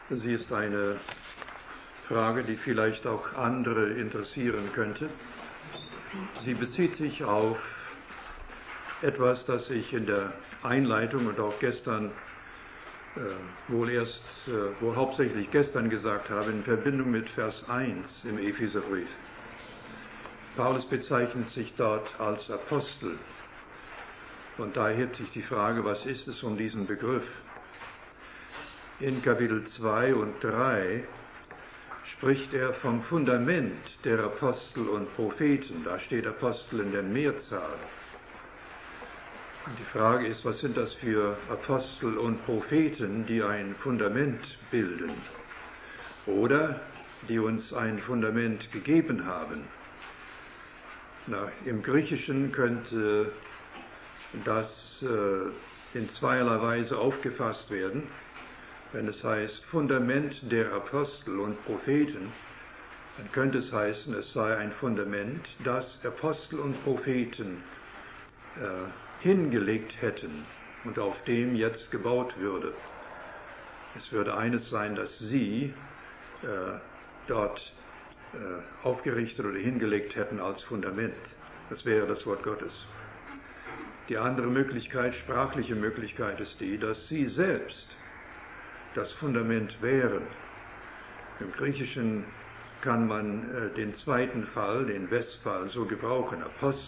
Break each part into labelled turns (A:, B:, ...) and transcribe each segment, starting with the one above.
A: Sie ist eine Frage, die vielleicht auch andere interessieren könnte. Sie bezieht sich auf etwas, das ich in der Einleitung und auch gestern, wohl hauptsächlich gestern gesagt habe, in Verbindung mit Vers 1 im Epheserbrief. Paulus bezeichnet sich dort als Apostel. Und da erhebt sich die Frage, was ist es um diesen Begriff? In Kapitel 2 und 3 spricht er vom Fundament der Apostel und Propheten. Da steht Apostel in der Mehrzahl. Und die Frage ist, was sind das für Apostel und Propheten, die ein Fundament bilden oder die uns ein Fundament gegeben haben? Im Griechischen könnte das in zweierlei Weise aufgefasst werden. Wenn es heißt Fundament der Apostel und Propheten, dann könnte es heißen, es sei ein Fundament, das Apostel und Propheten hingelegt hätten und auf dem jetzt gebaut würde. Es würde eines sein, dass sie dort aufgerichtet oder hingelegt hätten als Fundament. Das wäre das Wort Gottes. Die andere Möglichkeit, sprachliche Möglichkeit, ist die, dass sie selbst das Fundament wären. Im Griechischen kann man den zweiten Fall, den Westfall, so gebrauchen.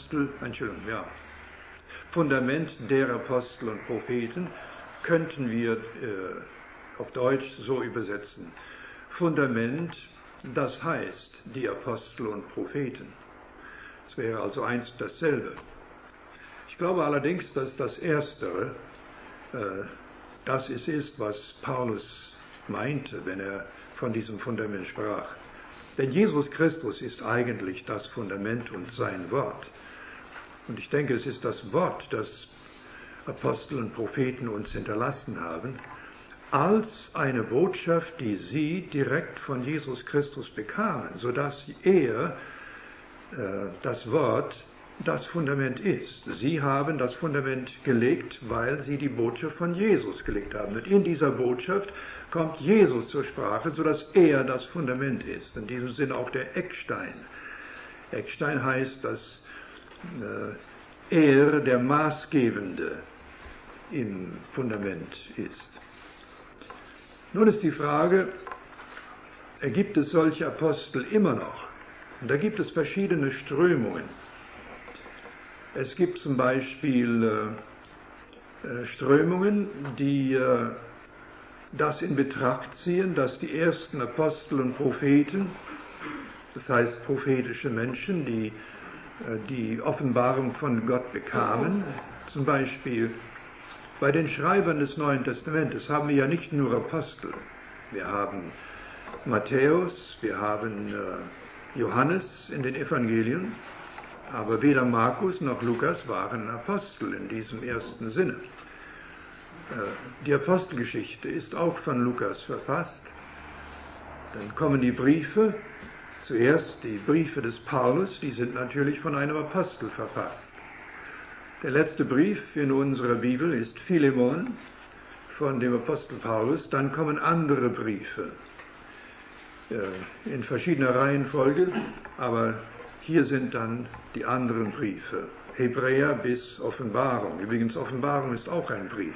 A: Fundament der Apostel und Propheten könnten wir auf Deutsch so übersetzen. Fundament, das heißt die Apostel und Propheten. Es wäre also eins und dasselbe. Ich glaube allerdings, dass das Erstere das ist, was Paulus meinte, wenn er von diesem Fundament sprach. Denn Jesus Christus ist eigentlich das Fundament und sein Wort. Und ich denke, es ist das Wort, das Apostel und Propheten uns hinterlassen haben, als eine Botschaft, die sie direkt von Jesus Christus bekamen, sodass er, das Wort, das Fundament ist. Sie haben das Fundament gelegt, weil sie die Botschaft von Jesus gelegt haben. Und in dieser Botschaft kommt Jesus zur Sprache, sodass er das Fundament ist. In diesem Sinne auch der Eckstein. Eckstein heißt, dass er der Maßgebende im Fundament ist. Nun ist die Frage, gibt es solche Apostel immer noch? Und da gibt es verschiedene Strömungen. Es gibt zum Beispiel Strömungen, die das in Betracht ziehen, dass die ersten Apostel und Propheten, das heißt prophetische Menschen, die die Offenbarung von Gott bekamen, zum Beispiel bei den Schreibern des Neuen Testamentes haben wir ja nicht nur Apostel. Wir haben Matthäus, wir haben Johannes in den Evangelien, aber weder Markus noch Lukas waren Apostel in diesem ersten Sinne. Die Apostelgeschichte ist auch von Lukas verfasst. Dann kommen die Briefe. Zuerst die Briefe des Paulus, die sind natürlich von einem Apostel verfasst. Der letzte Brief in unserer Bibel ist Philemon von dem Apostel Paulus. Dann kommen andere Briefe in verschiedener Reihenfolge, aber hier sind dann die anderen Briefe. Hebräer bis Offenbarung. Übrigens, Offenbarung ist auch ein Brief.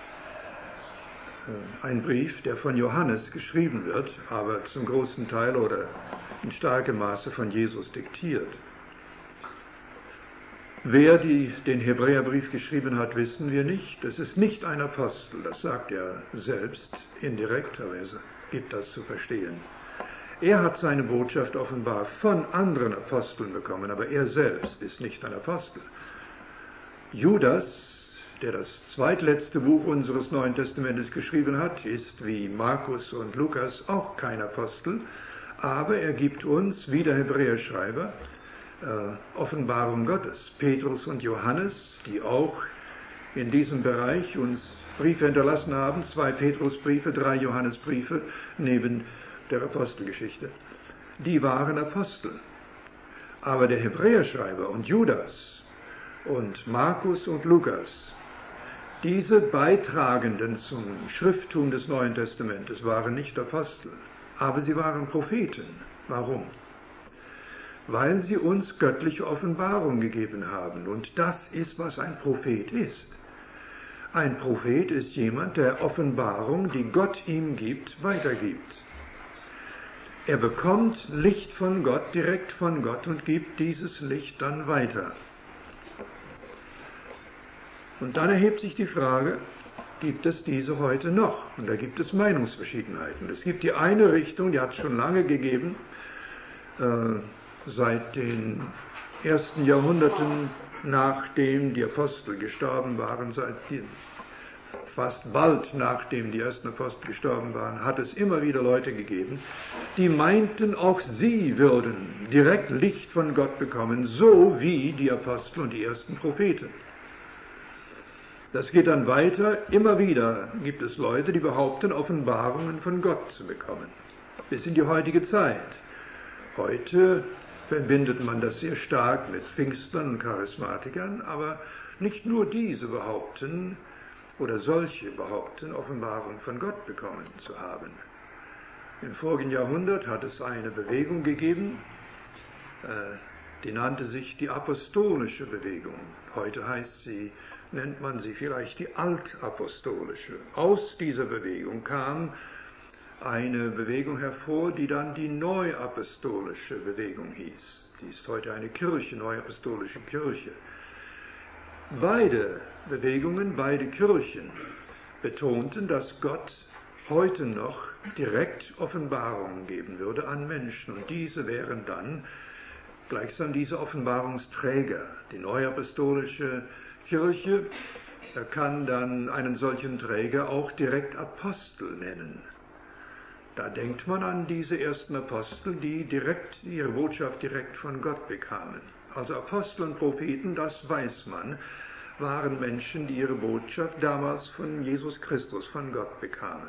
A: Ein Brief, der von Johannes geschrieben wird, aber zum großen Teil oder in starkem Maße von Jesus diktiert. Wer den Hebräerbrief geschrieben hat, wissen wir nicht. Es ist nicht ein Apostel, das sagt er selbst indirekt, aber er gibt das zu verstehen. Er hat seine Botschaft offenbar von anderen Aposteln bekommen, aber er selbst ist nicht ein Apostel. Judas, der das zweitletzte Buch unseres Neuen Testamentes geschrieben hat, ist wie Markus und Lukas auch kein Apostel, aber er gibt uns, wie der Hebräerschreiber, Offenbarung Gottes. Petrus und Johannes, die auch in diesem Bereich uns Briefe hinterlassen haben, 2 Petrusbriefe, 3 Johannesbriefe neben der Apostelgeschichte, die waren Apostel. Aber der Hebräerschreiber und Judas und Markus und Lukas, Diese Beitragenden zum Schrifttum des Neuen Testamentes waren nicht Apostel, aber sie waren Propheten. Warum? Weil sie uns göttliche Offenbarung gegeben haben. Und das ist, was ein Prophet ist. Ein Prophet ist jemand, der Offenbarung, die Gott ihm gibt, weitergibt. Er bekommt Licht von Gott, direkt von Gott, und gibt dieses Licht dann weiter. Und dann erhebt sich die Frage, gibt es diese heute noch? Und da gibt es Meinungsverschiedenheiten. Es gibt die eine Richtung, die hat es schon lange gegeben, seit den ersten Jahrhunderten, nachdem die Apostel gestorben waren, fast bald nachdem die ersten Apostel gestorben waren, hat es immer wieder Leute gegeben, die meinten, auch sie würden direkt Licht von Gott bekommen, so wie die Apostel und die ersten Propheten. Das geht dann weiter. Immer wieder gibt es Leute, die behaupten, Offenbarungen von Gott zu bekommen. Bis in die heutige Zeit. Heute verbindet man das sehr stark mit Pfingstlern und Charismatikern, aber nicht nur diese behaupten, oder solche behaupten, Offenbarung von Gott bekommen zu haben. Im vorigen Jahrhundert hat es eine Bewegung gegeben, die nannte sich die apostolische Bewegung. Heute nennt man sie vielleicht die altapostolische. Aus dieser Bewegung kam eine Bewegung hervor, die dann die neuapostolische Bewegung hieß. Die ist heute eine Kirche, neuapostolische Kirche. Beide Bewegungen, beide Kirchen betonten, dass Gott heute noch direkt Offenbarungen geben würde an Menschen. Und diese wären dann gleichsam diese Offenbarungsträger. Die neuapostolische Kirche kann dann einen solchen Träger auch direkt Apostel nennen. Da denkt man an diese ersten Apostel, die ihre Botschaft direkt von Gott bekamen. Also Apostel und Propheten, das weiß man, waren Menschen, die ihre Botschaft damals von Jesus Christus, von Gott bekamen.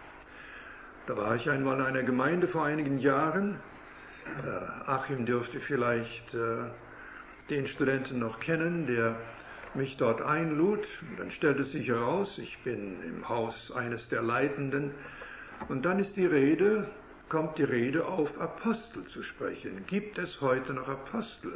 A: Da war ich einmal in einer Gemeinde vor einigen Jahren. Achim dürfte vielleicht den Studenten noch kennen, der mich dort einlud. Dann stellte es sich heraus, ich bin im Haus eines der Leitenden. Und dann kommt die Rede auf Apostel zu sprechen. Gibt es heute noch Apostel?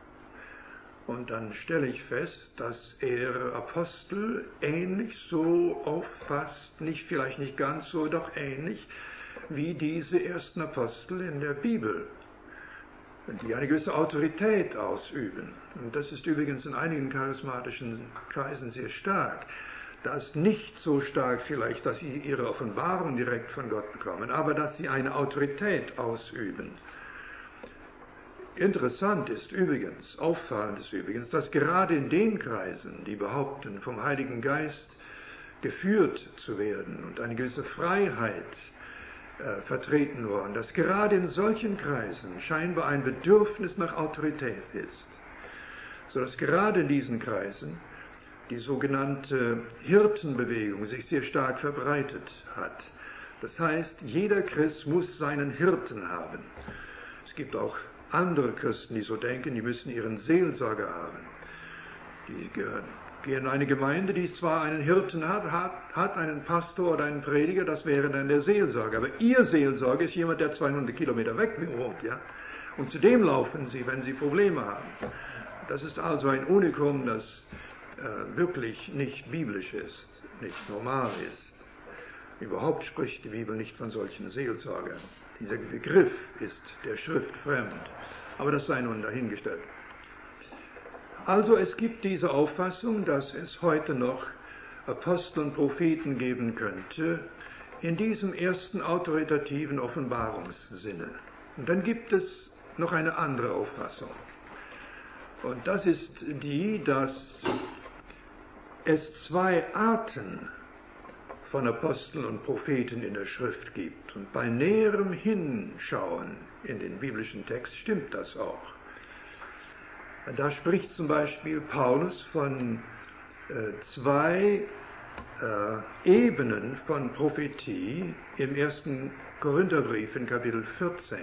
A: Und dann stelle ich fest, dass er Apostel ähnlich so auffasst, vielleicht nicht ganz so, doch ähnlich wie diese ersten Apostel in der Bibel, die eine gewisse Autorität ausüben. Und das ist übrigens in einigen charismatischen Kreisen sehr stark. Das ist nicht so stark vielleicht, dass sie ihre Offenbarung direkt von Gott bekommen, aber dass sie eine Autorität ausüben. Interessant ist übrigens, auffallend ist übrigens, dass gerade in den Kreisen, die behaupten, vom Heiligen Geist geführt zu werden und eine gewisse Freiheit vertreten worden, dass gerade in solchen Kreisen scheinbar ein Bedürfnis nach Autorität ist, sodass gerade in diesen Kreisen die sogenannte Hirtenbewegung sich sehr stark verbreitet hat. Das heißt, jeder Christ muss seinen Hirten haben. Es gibt auch andere Christen, die so denken, die müssen ihren Seelsorger haben. Die gehen in eine Gemeinde, die zwar einen Hirten hat einen Pastor oder einen Prediger, das wäre dann der Seelsorger. Aber ihr Seelsorger ist jemand, der 200 Kilometer weg wohnt, ja? Und zu dem laufen sie, wenn sie Probleme haben. Das ist also ein Unikum, das wirklich nicht biblisch ist, nicht normal ist. Überhaupt spricht die Bibel nicht von solchen Seelsorgern. Dieser Begriff ist der Schrift fremd. Aber das sei nun dahingestellt. Also es gibt diese Auffassung, dass es heute noch Apostel und Propheten geben könnte, in diesem ersten autoritativen Offenbarungssinne. Und dann gibt es noch eine andere Auffassung. Und das ist die, dass es zwei Arten von Aposteln und Propheten in der Schrift gibt. Und bei näherem Hinschauen in den biblischen Text stimmt das auch. Da spricht zum Beispiel Paulus von zwei Ebenen von Prophetie im 1. Korintherbrief in Kapitel 14.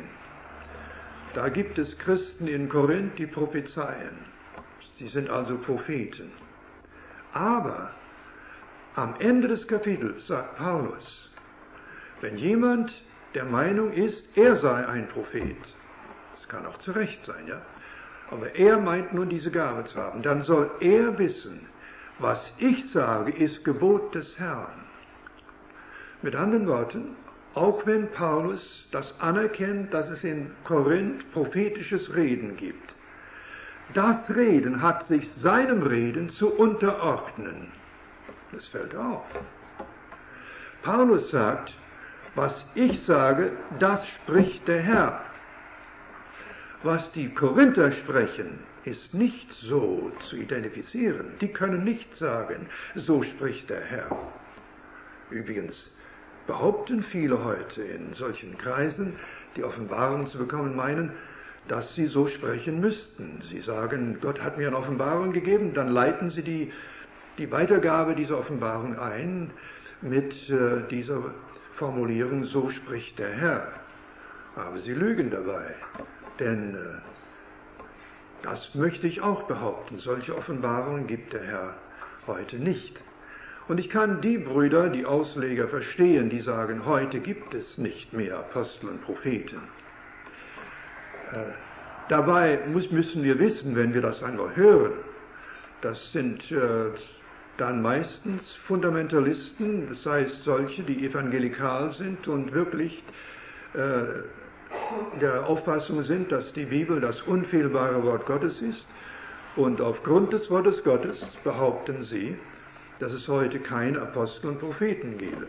A: Da gibt es Christen in Korinth, die prophezeien. Sie sind also Propheten. Aber Am Ende des Kapitels sagt Paulus, wenn jemand der Meinung ist, er sei ein Prophet, das kann auch zu Recht sein, ja, aber er meint nun diese Gabe zu haben, dann soll er wissen, was ich sage, ist Gebot des Herrn. Mit anderen Worten, auch wenn Paulus das anerkennt, dass es in Korinth prophetisches Reden gibt, das Reden hat sich seinem Reden zu unterordnen. Das fällt auf. Paulus sagt, was ich sage, das spricht der Herr. Was die Korinther sprechen, ist nicht so zu identifizieren. Die können nicht sagen, so spricht der Herr. Übrigens behaupten viele heute in solchen Kreisen, die Offenbarung zu bekommen meinen, dass sie so sprechen müssten. Sie sagen, Gott hat mir eine Offenbarung gegeben, dann leiten sie die Weitergabe dieser Offenbarung ein mit dieser Formulierung, so spricht der Herr. Aber sie lügen dabei, denn das möchte ich auch behaupten. Solche Offenbarungen gibt der Herr heute nicht. Und ich kann die Brüder, die Ausleger verstehen, die sagen, heute gibt es nicht mehr Apostel und Propheten. Dabei müssen wir wissen, wenn wir das einmal hören, das sind dann meistens Fundamentalisten, das heißt solche, die evangelikal sind und wirklich der Auffassung sind, dass die Bibel das unfehlbare Wort Gottes ist. Und aufgrund des Wortes Gottes behaupten sie, dass es heute keine Apostel und Propheten gebe.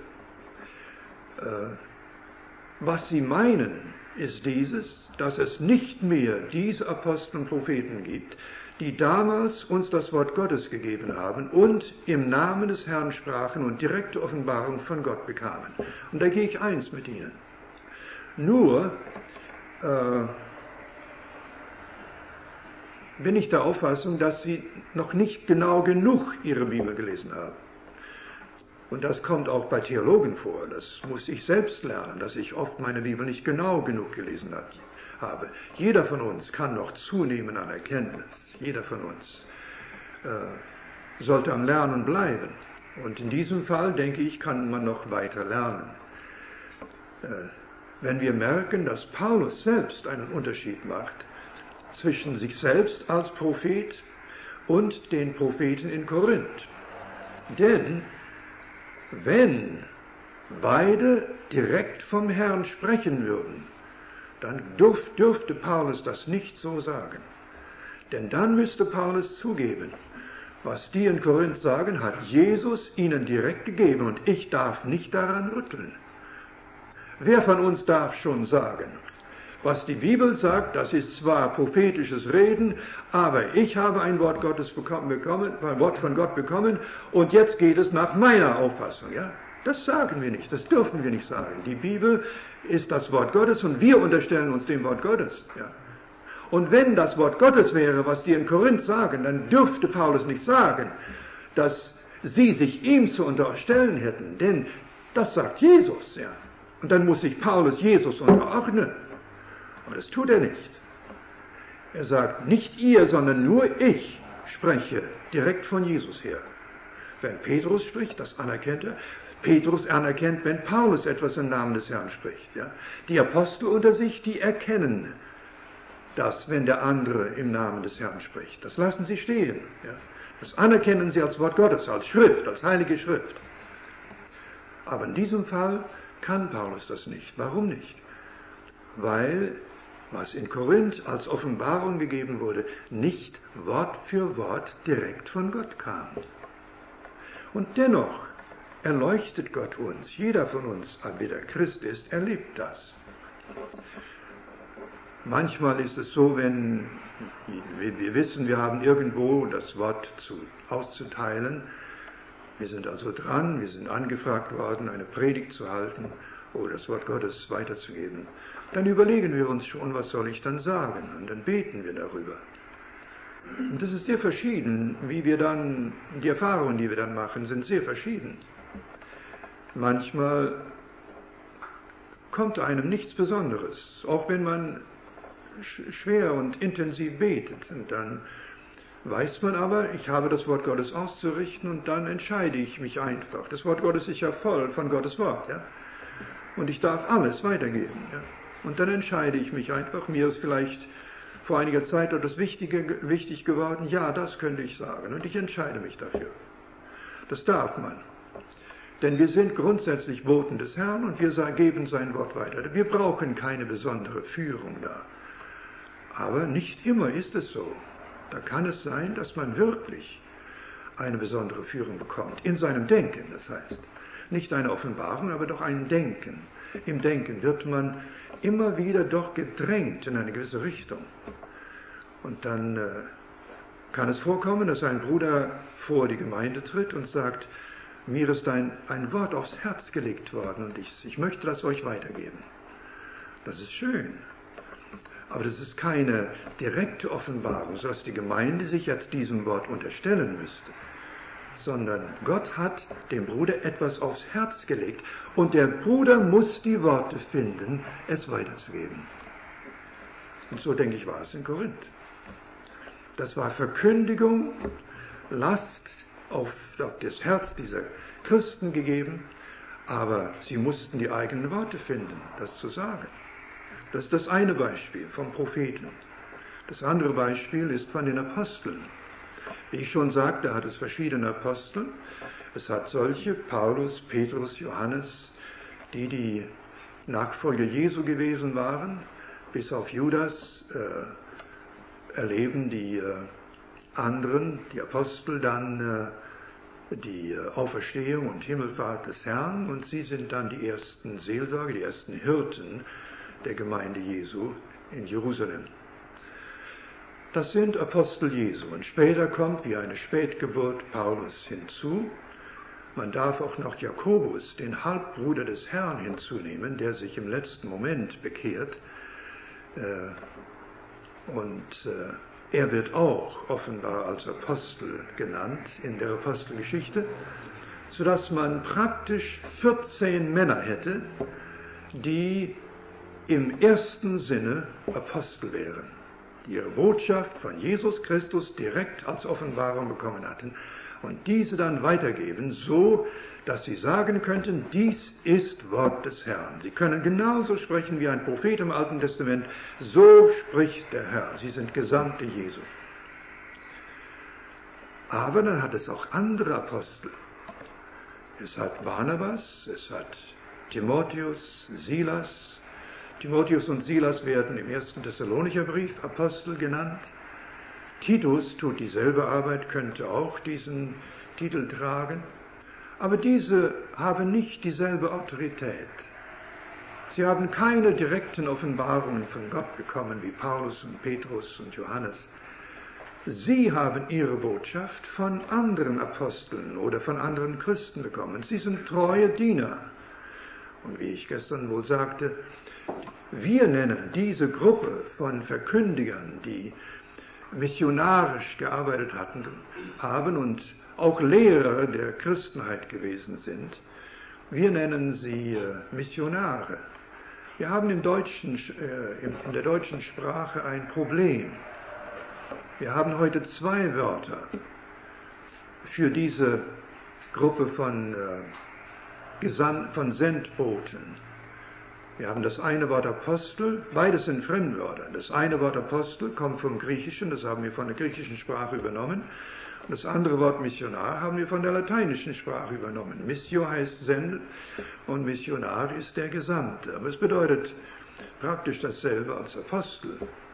A: Was sie meinen, ist dieses, dass es nicht mehr diese Apostel und Propheten gibt, die damals uns das Wort Gottes gegeben haben und im Namen des Herrn sprachen und direkte Offenbarung von Gott bekamen. Und da gehe ich eins mit ihnen. Nur bin ich der Auffassung, dass sie noch nicht genau genug ihre Bibel gelesen haben. Und das kommt auch bei Theologen vor. Das muss ich selbst lernen, dass ich oft meine Bibel nicht genau genug gelesen habe. Jeder von uns kann noch zunehmen an Erkenntnis. Jeder von uns sollte am Lernen bleiben. Und in diesem Fall, denke ich, kann man noch weiter lernen. Wenn wir merken, dass Paulus selbst einen Unterschied macht zwischen sich selbst als Prophet und den Propheten in Korinth. Denn wenn beide direkt vom Herrn sprechen würden, dann dürfte Paulus das nicht so sagen. Denn dann müsste Paulus zugeben, was die in Korinth sagen, hat Jesus ihnen direkt gegeben und ich darf nicht daran rütteln. Wer von uns darf schon sagen, was die Bibel sagt, das ist zwar prophetisches Reden, aber ich habe ein Wort Gottes ein Wort von Gott bekommen und jetzt geht es nach meiner Auffassung. Ja? Das sagen wir nicht, das dürfen wir nicht sagen. Die Bibel ist das Wort Gottes und wir unterstellen uns dem Wort Gottes. Ja? Und wenn das Wort Gottes wäre, was die in Korinth sagen, dann dürfte Paulus nicht sagen, dass sie sich ihm zu unterstellen hätten, denn das sagt Jesus. Ja? Und dann muss sich Paulus Jesus unterordnen. Aber das tut er nicht. Er sagt, nicht ihr, sondern nur ich spreche direkt von Jesus her. Wenn Petrus spricht, das anerkennt er. Petrus anerkennt, wenn Paulus etwas im Namen des Herrn spricht. Ja? Die Apostel unter sich, die erkennen das, wenn der andere im Namen des Herrn spricht. Das lassen sie stehen. Ja? Das anerkennen sie als Wort Gottes, als Schrift, als heilige Schrift. Aber in diesem Fall kann Paulus das nicht. Warum nicht? Weil, was in Korinth als Offenbarung gegeben wurde, nicht Wort für Wort direkt von Gott kam. Und dennoch erleuchtet Gott uns, jeder von uns, wie der Christ ist, erlebt das. Manchmal ist es so, wenn wir wissen, wir haben irgendwo das Wort auszuteilen, wir sind also dran, wir sind angefragt worden, eine Predigt zu halten oder das Wort Gottes weiterzugeben. Dann überlegen wir uns schon, was soll ich dann sagen? Und dann beten wir darüber. Und das ist sehr verschieden, wie wir dann, die Erfahrungen, die wir dann machen, sind sehr verschieden. Manchmal kommt einem nichts Besonderes, auch wenn man schwer und intensiv betet. Und dann weiß man aber, ich habe das Wort Gottes auszurichten und dann entscheide ich mich einfach. Das Wort Gottes ist ja voll von Gottes Wort, ja. Und ich darf alles weitergeben, ja. Und dann entscheide ich mich einfach. Mir ist vielleicht vor einiger Zeit etwas wichtig geworden, ja, das könnte ich sagen. Und ich entscheide mich dafür. Das darf man. Denn wir sind grundsätzlich Boten des Herrn und wir geben sein Wort weiter. Wir brauchen keine besondere Führung da. Aber nicht immer ist es so. Da kann es sein, dass man wirklich eine besondere Führung bekommt. In seinem Denken, das heißt. Nicht eine Offenbarung, aber doch ein Denken. Im Denken wird man immer wieder doch gedrängt in eine gewisse Richtung. Und dann kann es vorkommen, dass ein Bruder vor die Gemeinde tritt und sagt, mir ist ein Wort aufs Herz gelegt worden und ich möchte das euch weitergeben. Das ist schön. Aber das ist keine direkte Offenbarung, sodass die Gemeinde sich jetzt diesem Wort unterstellen müsste. Sondern Gott hat dem Bruder etwas aufs Herz gelegt und der Bruder muss die Worte finden, es weiterzugeben. Und so, denke ich, war es in Korinth. Das war Verkündigung, Last auf das Herz dieser Christen gegeben, aber sie mussten die eigenen Worte finden, das zu sagen. Das ist das eine Beispiel vom Propheten. Das andere Beispiel ist von den Aposteln. Wie ich schon sagte, hat es verschiedene Apostel. Es hat solche, Paulus, Petrus, Johannes, die Nachfolger Jesu gewesen waren, bis auf Judas erleben die anderen, die Apostel, dann die Auferstehung und Himmelfahrt des Herrn und sie sind dann die ersten Seelsorger, die ersten Hirten der Gemeinde Jesu in Jerusalem. Das sind Apostel Jesu und später kommt wie eine Spätgeburt Paulus hinzu. Man darf auch noch Jakobus, den Halbbruder des Herrn, hinzunehmen, der sich im letzten Moment bekehrt. Er wird auch offenbar als Apostel genannt in der Apostelgeschichte, sodass man praktisch 14 Männer hätte, die im ersten Sinne Apostel wären, die ihre Botschaft von Jesus Christus direkt als Offenbarung bekommen hatten und diese dann weitergeben, so dass sie sagen könnten, dies ist Wort des Herrn. Sie können genauso sprechen wie ein Prophet im Alten Testament, so spricht der Herr. Sie sind Gesandte Jesu. Aber dann hat es auch andere Apostel. Es hat Barnabas, es hat Timotheus, Silas. Timotheus und Silas werden im 1. Thessalonicher Brief Apostel genannt. Titus tut dieselbe Arbeit, könnte auch diesen Titel tragen. Aber diese haben nicht dieselbe Autorität. Sie haben keine direkten Offenbarungen von Gott bekommen wie Paulus und Petrus und Johannes. Sie haben ihre Botschaft von anderen Aposteln oder von anderen Christen bekommen. Sie sind treue Diener. Und wie ich gestern wohl sagte, wir nennen diese Gruppe von Verkündigern, die missionarisch gearbeitet haben und auch Lehrer der Christenheit gewesen sind, wir nennen sie Missionare. Wir haben in der deutschen Sprache ein Problem. Wir haben heute 2 Wörter für diese Gruppe von Sendboten. Wir haben das eine Wort Apostel, beides sind Fremdwörter. Das eine Wort Apostel kommt vom Griechischen, das haben wir von der griechischen Sprache übernommen. Und das andere Wort Missionar haben wir von der lateinischen Sprache übernommen. Missio heißt senden und Missionar ist der Gesandte. Aber es bedeutet praktisch dasselbe als Apostel.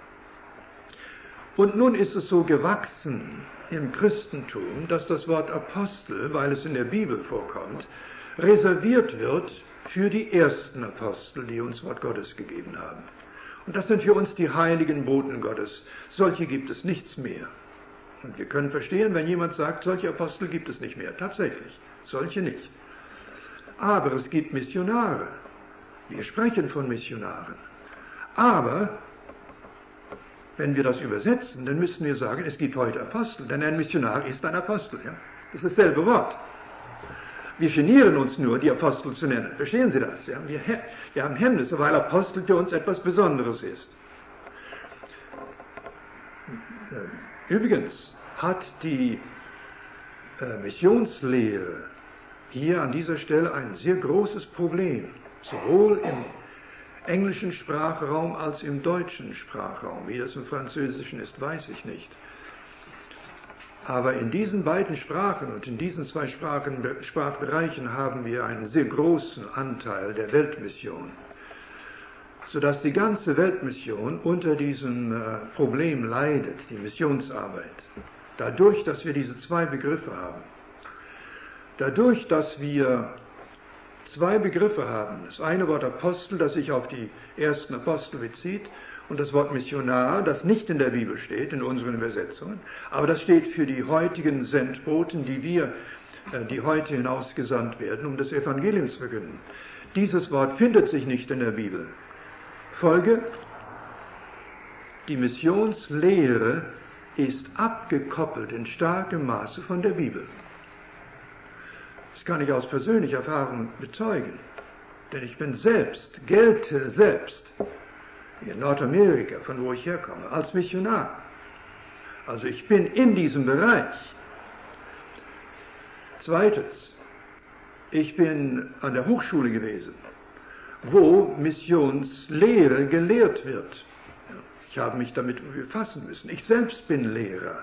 A: Und nun ist es so gewachsen im Christentum, dass das Wort Apostel, weil es in der Bibel vorkommt, reserviert wird für die ersten Apostel, die uns Wort Gottes gegeben haben. Und das sind für uns die heiligen Boten Gottes. Solche gibt es nichts mehr. Und wir können verstehen, wenn jemand sagt, solche Apostel gibt es nicht mehr. Tatsächlich, solche nicht. Aber es gibt Missionare. Wir sprechen von Missionaren. Aber wenn wir das übersetzen, dann müssen wir sagen, es gibt heute Apostel. Denn ein Missionar ist ein Apostel. Ja? Das ist dasselbe Wort. Wir genieren uns nur, die Apostel zu nennen. Verstehen Sie das? Ja? Wir haben Hemmnisse, weil Apostel für uns etwas Besonderes ist. Übrigens, hat die Missionslehre hier an dieser Stelle ein sehr großes Problem, sowohl im englischen Sprachraum als im deutschen Sprachraum. Wie das im Französischen ist, weiß ich nicht. Aber in diesen beiden Sprachen und in diesen zwei Sprachbereichen haben wir einen sehr großen Anteil der Weltmission, sodass die ganze Weltmission unter diesem Problem leidet, die Missionsarbeit. Dadurch, dass wir diese zwei Begriffe haben. Dadurch, dass wir zwei Begriffe haben. Das eine Wort Apostel, das sich auf die ersten Apostel bezieht, und das Wort Missionar, das nicht in der Bibel steht, in unseren Übersetzungen, aber das steht für die heutigen Sendboten, die heute hinausgesandt werden, um das Evangelium zu verkünden. Dieses Wort findet sich nicht in der Bibel. Folge, die Missionslehre ist abgekoppelt in starkem Maße von der Bibel. Das kann ich aus persönlicher Erfahrung bezeugen, denn ich gelte selbst in Nordamerika, von wo ich herkomme, als Missionar. Also ich bin in diesem Bereich. Zweitens, ich bin an der Hochschule gewesen, wo Missionslehre gelehrt wird. Ich habe mich damit befassen müssen. Ich selbst bin Lehrer.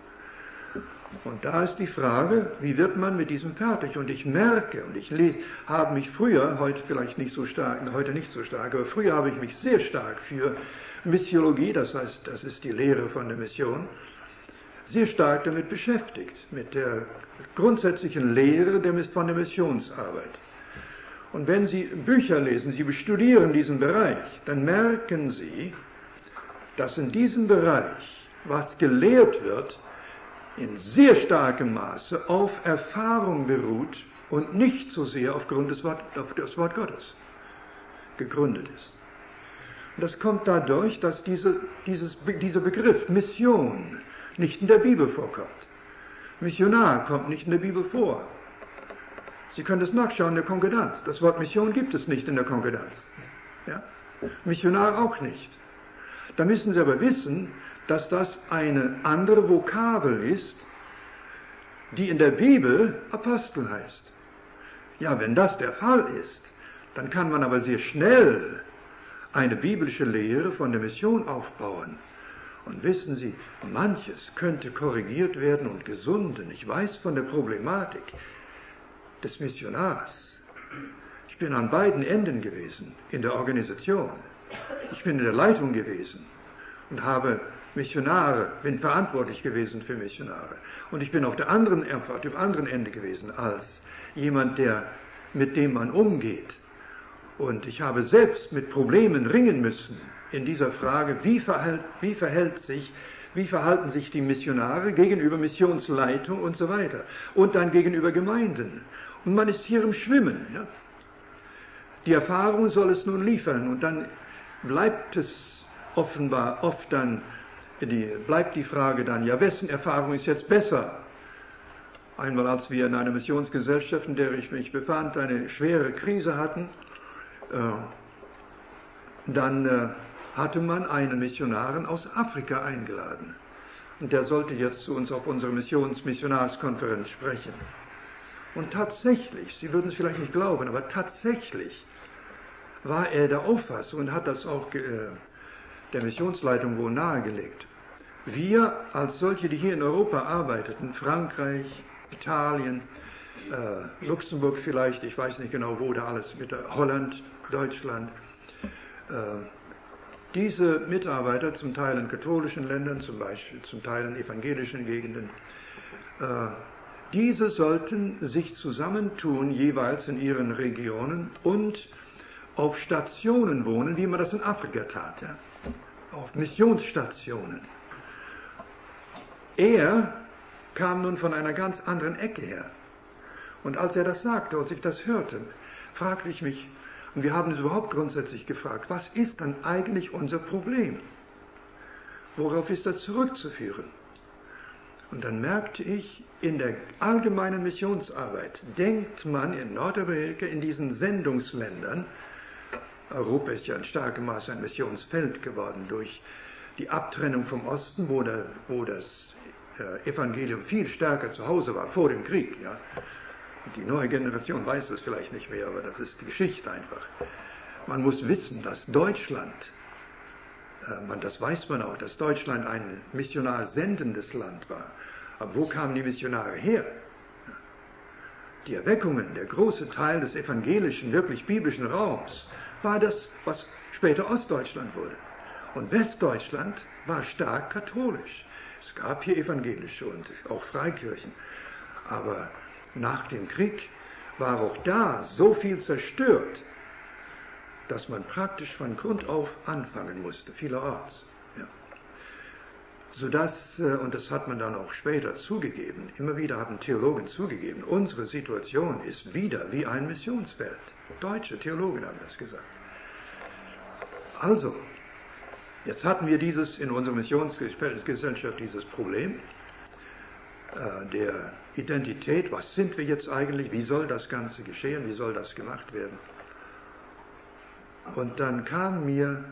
A: Und da ist die Frage, wie wird man mit diesem fertig? Und ich merke, und ich habe mich früher, heute vielleicht nicht so stark, heute nicht so stark, aber früher habe ich mich sehr stark für Missiologie, das heißt, das ist die Lehre von der Mission, sehr stark damit beschäftigt, mit der grundsätzlichen Lehre von der Missionsarbeit. Und wenn Sie Bücher lesen, Sie studieren diesen Bereich, dann merken Sie, dass in diesem Bereich, was gelehrt wird, in sehr starkem Maße auf Erfahrung beruht und nicht so sehr auf das Wort Gottes gegründet ist. Und das kommt dadurch, dass dieser Begriff Mission nicht in der Bibel vorkommt. Missionar kommt nicht in der Bibel vor. Sie können das nachschauen in der Konkordanz. Das Wort Mission gibt es nicht in der Konkordanz. Ja? Missionar auch nicht. Da müssen Sie aber wissen, dass das eine andere Vokabel ist, die in der Bibel Apostel heißt. Ja, wenn das der Fall ist, dann kann man aber sehr schnell eine biblische Lehre von der Mission aufbauen. Und wissen Sie, manches könnte korrigiert werden und gesunden. Ich weiß von der Problematik des Missionars. Ich bin an beiden Enden gewesen, in der Organisation. Ich bin in der Leitung gewesen und bin verantwortlich gewesen für Missionare. Und ich bin auf dem anderen Ende gewesen als jemand, mit dem man umgeht. Und ich habe selbst mit Problemen ringen müssen in dieser Frage, wie verhalten sich die Missionare gegenüber Missionsleitung und so weiter. Und dann gegenüber Gemeinden. Und man ist hier im Schwimmen. Ja? Die Erfahrung soll es nun liefern. Und dann bleibt es offenbar oft bleibt die Frage dann, ja, wessen Erfahrung ist jetzt besser? Einmal, als wir in einer Missionsgesellschaft, in der ich mich befand, eine schwere Krise hatten, dann hatte man einen Missionaren aus Afrika eingeladen. Und der sollte jetzt zu uns auf unserer Missionarskonferenz sprechen. Und tatsächlich, Sie würden es vielleicht nicht glauben, aber tatsächlich war er der Auffassung und hat das auch der Missionsleitung wohl nahegelegt. Wir als solche, die hier in Europa arbeiteten, Frankreich, Italien, Luxemburg vielleicht, ich weiß nicht genau wo da alles, Holland, Deutschland, diese Mitarbeiter, zum Teil in katholischen Ländern, zum Beispiel, zum Teil in evangelischen Gegenden, diese sollten sich zusammentun, jeweils in ihren Regionen und auf Stationen wohnen, wie man das in Afrika tat, ja? Auf Missionsstationen. Er kam nun von einer ganz anderen Ecke her. Und als er das sagte, als ich das hörte, fragte ich mich, und wir haben es überhaupt grundsätzlich gefragt, was ist dann eigentlich unser Problem? Worauf ist das zurückzuführen? Und dann merkte ich, in der allgemeinen Missionsarbeit denkt man in Nordamerika, in diesen Sendungsländern, Europa ist ja in starkem Maße ein Missionsfeld geworden durch die Abtrennung vom Osten, wo das Evangelium viel stärker zu Hause war, vor dem Krieg. Ja. Die neue Generation weiß das vielleicht nicht mehr, aber das ist die Geschichte einfach. Man muss wissen, dass Deutschland, das weiß man auch, dass Deutschland ein missionarsendendes Land war. Aber wo kamen die Missionare her? Die Erweckungen, der große Teil des evangelischen, wirklich biblischen Raums, war das, was später Ostdeutschland wurde. Und Westdeutschland war stark katholisch. Es gab hier evangelische und auch Freikirchen. Aber nach dem Krieg war auch da so viel zerstört, dass man praktisch von Grund auf anfangen musste, vielerorts. Ja. Sodass, und das hat man dann auch später zugegeben, immer wieder haben Theologen zugegeben, unsere Situation ist wieder wie ein Missionsfeld. Deutsche Theologen haben das gesagt. Also, jetzt hatten wir in unserer Missionsgesellschaft dieses Problem der Identität. Was sind wir jetzt eigentlich? Wie soll das Ganze geschehen? Wie soll das gemacht werden? Und dann kam mir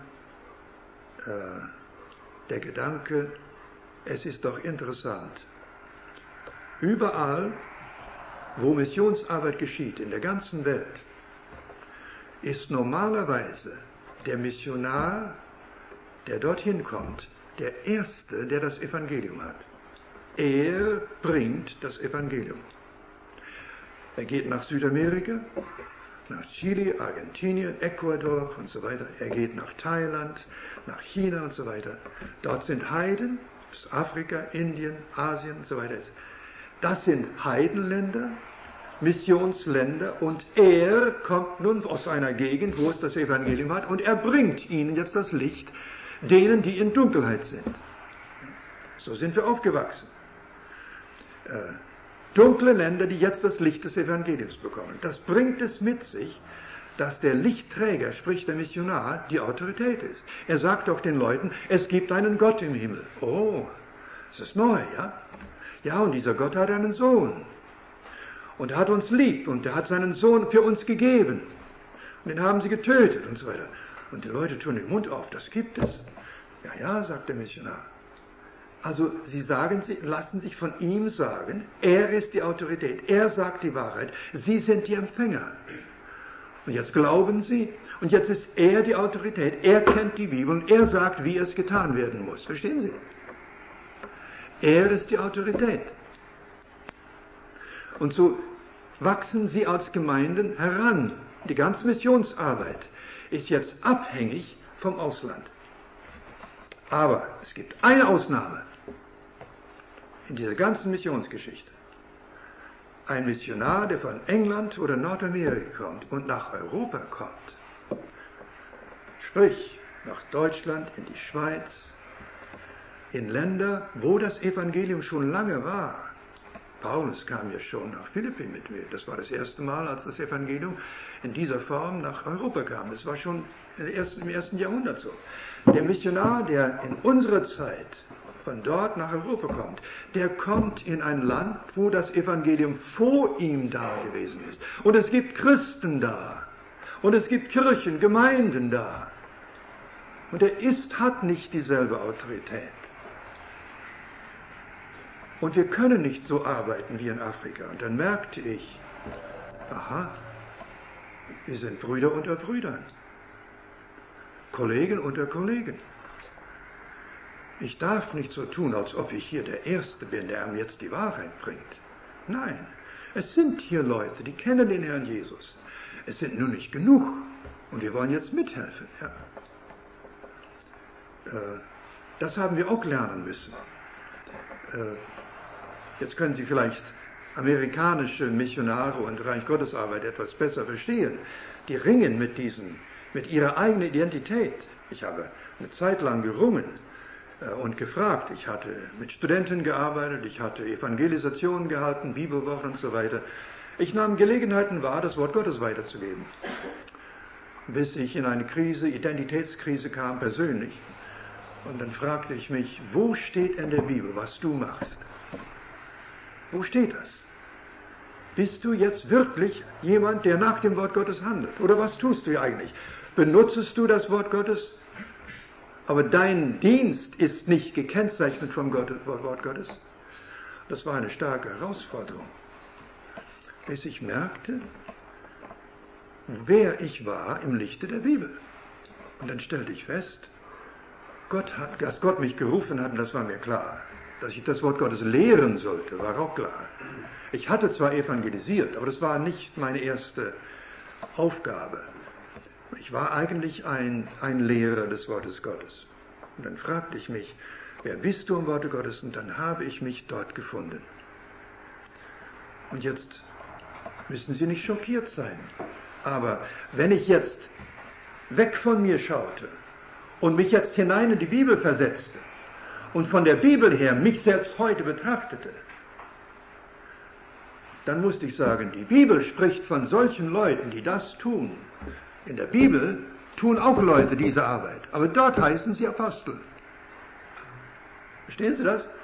A: der Gedanke, es ist doch interessant. Überall, wo Missionsarbeit geschieht, in der ganzen Welt, ist normalerweise der Missionar, der dorthin kommt, der Erste, der das Evangelium hat. Er bringt das Evangelium. Er geht nach Südamerika, nach Chile, Argentinien, Ecuador und so weiter. Er geht nach Thailand, nach China und so weiter. Dort sind Heiden, das ist Afrika, Indien, Asien und so weiter. Das sind Heidenländer, Missionsländer, und er kommt nun aus einer Gegend, wo es das Evangelium hat, und er bringt ihnen jetzt das Licht, denen, die in Dunkelheit sind. So sind wir aufgewachsen. Dunkle Länder, die jetzt das Licht des Evangeliums bekommen. Das bringt es mit sich, dass der Lichtträger, sprich der Missionar, die Autorität ist. Er sagt doch den Leuten, es gibt einen Gott im Himmel. Oh, das ist neu, ja? Ja, und dieser Gott hat einen Sohn. Und er hat uns lieb und er hat seinen Sohn für uns gegeben. Und den haben sie getötet und so weiter. Und die Leute tun den Mund auf, das gibt es. Ja, ja, sagt der Missionar. Also sie lassen sich von ihm sagen, er ist die Autorität, er sagt die Wahrheit, sie sind die Empfänger. Und jetzt glauben sie, und jetzt ist er die Autorität, er kennt die Bibel und er sagt, wie es getan werden muss. Verstehen Sie? Er ist die Autorität. Und so wachsen sie als Gemeinden heran. Die ganze Missionsarbeit ist jetzt abhängig vom Ausland. Aber es gibt eine Ausnahme in dieser ganzen Missionsgeschichte. Ein Missionar, der von England oder Nordamerika kommt und nach Europa kommt, sprich nach Deutschland, in die Schweiz, in Länder, wo das Evangelium schon lange war. Paulus kam ja schon nach Philippi mit mir. Das war das erste Mal, als das Evangelium in dieser Form nach Europa kam. Das war schon im ersten Jahrhundert so. Der Missionar, der in unserer Zeit von dort nach Europa kommt, der kommt in ein Land, wo das Evangelium vor ihm da gewesen ist. Und es gibt Christen da. Und es gibt Kirchen, Gemeinden da. Und er hat nicht dieselbe Autorität. Und wir können nicht so arbeiten wie in Afrika. Und dann merkte ich, aha, wir sind Brüder unter Brüdern. Kollegen unter Kollegen. Ich darf nicht so tun, als ob ich hier der Erste bin, der einem jetzt die Wahrheit bringt. Nein, es sind hier Leute, die kennen den Herrn Jesus. Es sind nur nicht genug. Und wir wollen jetzt mithelfen. Ja. Das haben wir auch lernen müssen. Jetzt können Sie vielleicht amerikanische Missionare und Reich Gottes Arbeit etwas besser verstehen. Die ringen mit ihrer eigenen Identität. Ich habe eine Zeit lang gerungen und gefragt. Ich hatte mit Studenten gearbeitet, ich hatte Evangelisationen gehalten, Bibelwochen und so weiter. Ich nahm Gelegenheiten wahr, das Wort Gottes weiterzugeben. Bis ich in eine Identitätskrise kam persönlich. Und dann fragte ich mich, wo steht in der Bibel, was du machst? Wo steht das? Bist du jetzt wirklich jemand, der nach dem Wort Gottes handelt? Oder was tust du eigentlich? Benutzest du das Wort Gottes? Aber dein Dienst ist nicht gekennzeichnet vom Wort Gottes. Das war eine starke Herausforderung, bis ich merkte, wer ich war im Lichte der Bibel. Und dann stellte ich fest, dass Gott mich gerufen hat, und das war mir klar. Dass ich das Wort Gottes lehren sollte, war auch klar. Ich hatte zwar evangelisiert, aber das war nicht meine erste Aufgabe. Ich war eigentlich ein Lehrer des Wortes Gottes. Und dann fragte ich mich, wer bist du im Worte Gottes? Und dann habe ich mich dort gefunden. Und jetzt müssen Sie nicht schockiert sein. Aber wenn ich jetzt weg von mir schaute und mich jetzt hinein in die Bibel versetzte und von der Bibel her mich selbst heute betrachtete, dann musste ich sagen, die Bibel spricht von solchen Leuten, die das tun. In der Bibel tun auch Leute diese Arbeit, aber dort heißen sie Apostel. Verstehen Sie das?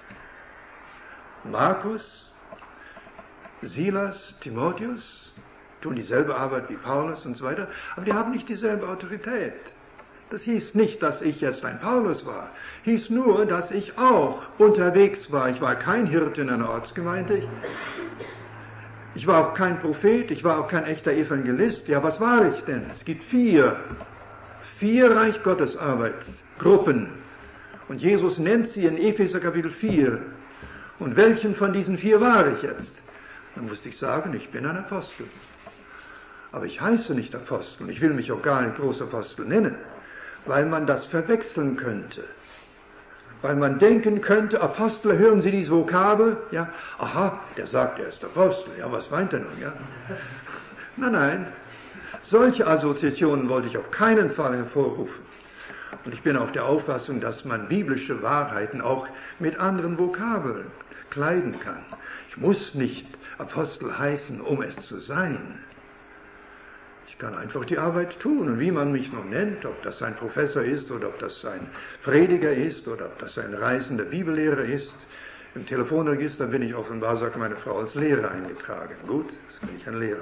A: Markus, Silas, Timotheus tun dieselbe Arbeit wie Paulus und so weiter, aber die haben nicht dieselbe Autorität. Das hieß nicht, dass ich jetzt ein Paulus war. Hieß nur, dass ich auch unterwegs war. Ich war kein Hirte in einer Ortsgemeinde. Ich war auch kein Prophet. Ich war auch kein echter Evangelist. Ja, was war ich denn? Es gibt vier Reich Gottes Arbeitsgruppen. Und Jesus nennt sie in Epheser Kapitel 4. Und welchen von diesen 4 war ich jetzt? Dann musste ich sagen, ich bin ein Apostel. Aber ich heiße nicht Apostel. Ich will mich auch gar nicht Großapostel nennen, weil man das verwechseln könnte. Weil man denken könnte, Apostel, hören Sie diese Vokabel? Ja, aha, der sagt, er ist Apostel. Ja, was meint er nun? Ja? Nein. Solche Assoziationen wollte ich auf keinen Fall hervorrufen. Und ich bin auch der Auffassung, dass man biblische Wahrheiten auch mit anderen Vokabeln kleiden kann. Ich muss nicht Apostel heißen, um es zu sein. Ich kann einfach die Arbeit tun. Und wie man mich nun nennt, ob das ein Professor ist oder ob das ein Prediger ist oder ob das ein reisender Bibellehrer ist, im Telefonregister bin ich offenbar, sagt meine Frau, als Lehrer eingetragen. Gut, das bin ich ein Lehrer.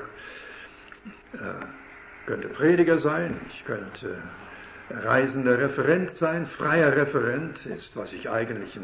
A: Könnte Prediger sein, ich könnte reisender Referent sein, freier Referent ist, was ich eigentlich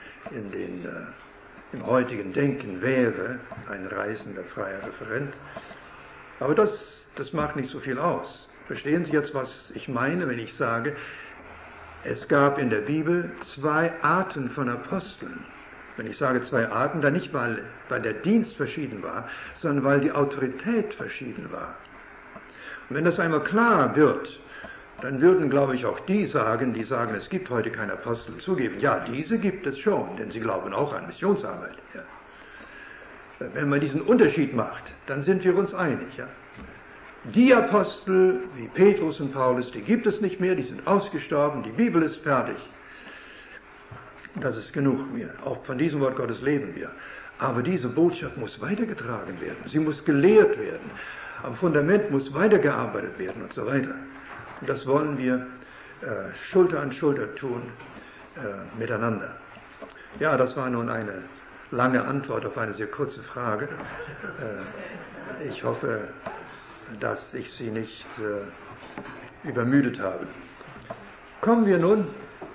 A: im heutigen Denken wäre, ein reisender freier Referent. Aber das macht nicht so viel aus. Verstehen Sie jetzt, was ich meine, wenn ich sage, es gab in der Bibel 2 Arten von Aposteln. Wenn ich sage 2 Arten, dann nicht, weil der Dienst verschieden war, sondern weil die Autorität verschieden war. Und wenn das einmal klar wird, dann würden, glaube ich, auch die sagen, es gibt heute keine Apostel, zugeben. Ja, diese gibt es schon, denn sie glauben auch an Missionsarbeit. Ja. Wenn man diesen Unterschied macht, dann sind wir uns einig. Ja. Die Apostel, wie Petrus und Paulus, die gibt es nicht mehr, die sind ausgestorben, die Bibel ist fertig. Das ist genug. Auch von diesem Wort Gottes leben wir. Aber diese Botschaft muss weitergetragen werden. Sie muss gelehrt werden. Am Fundament muss weitergearbeitet werden und so weiter. Und das wollen wir Schulter an Schulter tun miteinander. Ja, das war nun eine lange Antwort auf eine sehr kurze Frage. Ich hoffe, dass ich Sie nicht übermüdet habe. Kommen wir nun.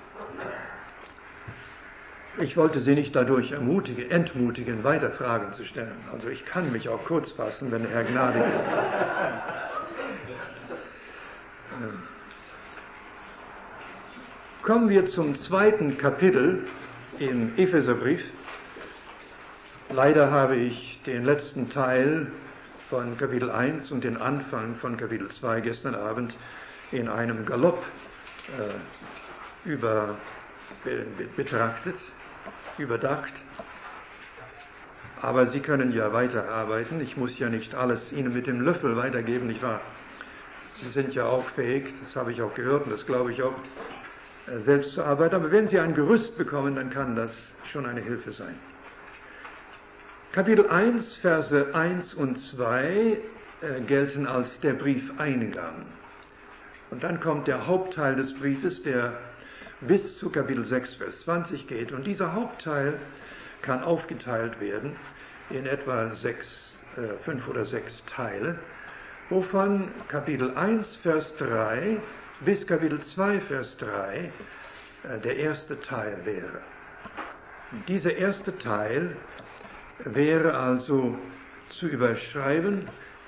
A: Ich wollte Sie nicht dadurch entmutigen, weiter Fragen zu stellen. Also ich kann mich auch kurz fassen, wenn der Herr gnädig ist. Kommen wir zum 2. Kapitel im Epheserbrief. Leider habe ich den letzten Teil von Kapitel 1 und den Anfang von Kapitel 2 gestern Abend in einem Galopp überdacht. Aber Sie können ja weiterarbeiten. Ich muss ja nicht alles Ihnen mit dem Löffel weitergeben, nicht wahr? Sie sind ja auch fähig, das habe ich auch gehört und das glaube ich auch, selbst zu arbeiten. Aber wenn Sie ein Gerüst bekommen, dann kann das schon eine Hilfe sein. Kapitel 1, Verse 1 und 2 gelten als der Briefeingang. Und dann kommt der Hauptteil des Briefes, der bis zu Kapitel 6, Vers 20 geht. Und dieser Hauptteil kann aufgeteilt werden in etwa 5 oder 6 Teile, wovon Kapitel 1, Vers 3 bis Kapitel 2, Vers 3 der erste Teil wäre. Und dieser erste Teil wäre also zu überschreiben,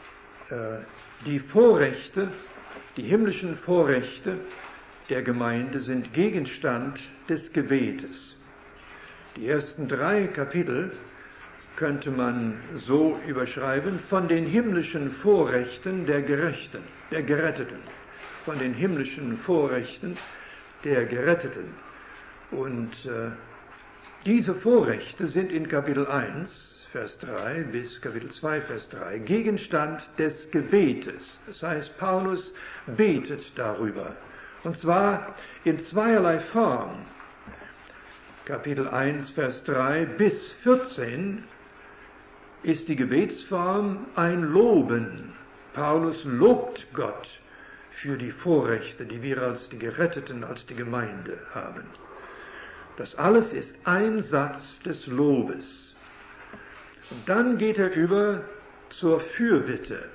A: die Vorrechte, die himmlischen Vorrechte der Gemeinde sind Gegenstand des Gebetes. Die ersten 3 Kapitel könnte man so überschreiben: von den himmlischen Vorrechten der Gerechten, der Geretteten, von den himmlischen Vorrechten der Geretteten. Und diese Vorrechte sind in Kapitel 1, Vers 3 bis Kapitel 2, Vers 3 Gegenstand des Gebetes. Das heißt, Paulus betet darüber. Und zwar in zweierlei Form. Kapitel 1, Vers 3 bis 14 ist die Gebetsform ein Loben. Paulus lobt Gott für die Vorrechte, die wir als die Geretteten, als die Gemeinde haben. Das alles ist ein Satz des Lobes. Und dann geht er über zur Fürbitte.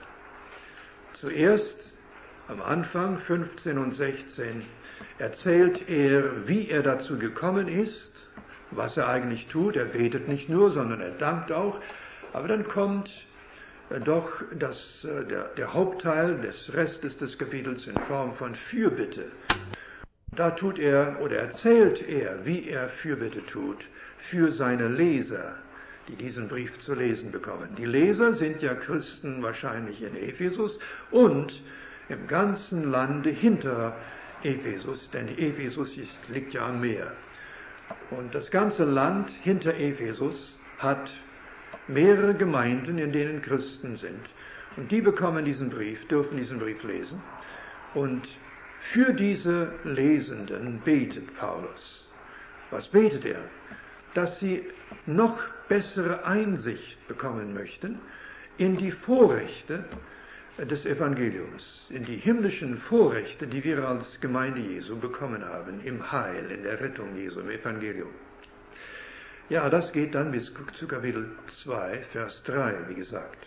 A: Zuerst am Anfang 15 und 16 erzählt er, wie er dazu gekommen ist, was er eigentlich tut. Er betet nicht nur, sondern er dankt auch. Aber dann kommt doch der Hauptteil des Restes des Kapitels in Form von Fürbitte. Da erzählt er, wie er Fürbitte tut für seine Leser, die diesen Brief zu lesen bekommen. Die Leser sind ja Christen wahrscheinlich in Ephesus und im ganzen Lande hinter Ephesus, denn Ephesus liegt ja am Meer. Und das ganze Land hinter Ephesus hat mehrere Gemeinden, in denen Christen sind. Und die bekommen diesen Brief, dürfen diesen Brief lesen. Und für diese Lesenden betet Paulus. Was betet er? Dass sie noch bessere Einsicht bekommen möchten in die Vorrechte des Evangeliums, in die himmlischen Vorrechte, die wir als Gemeinde Jesu bekommen haben, im Heil, in der Rettung Jesu, im Evangelium. Ja, das geht dann bis zu Kapitel 2, Vers 3, wie gesagt.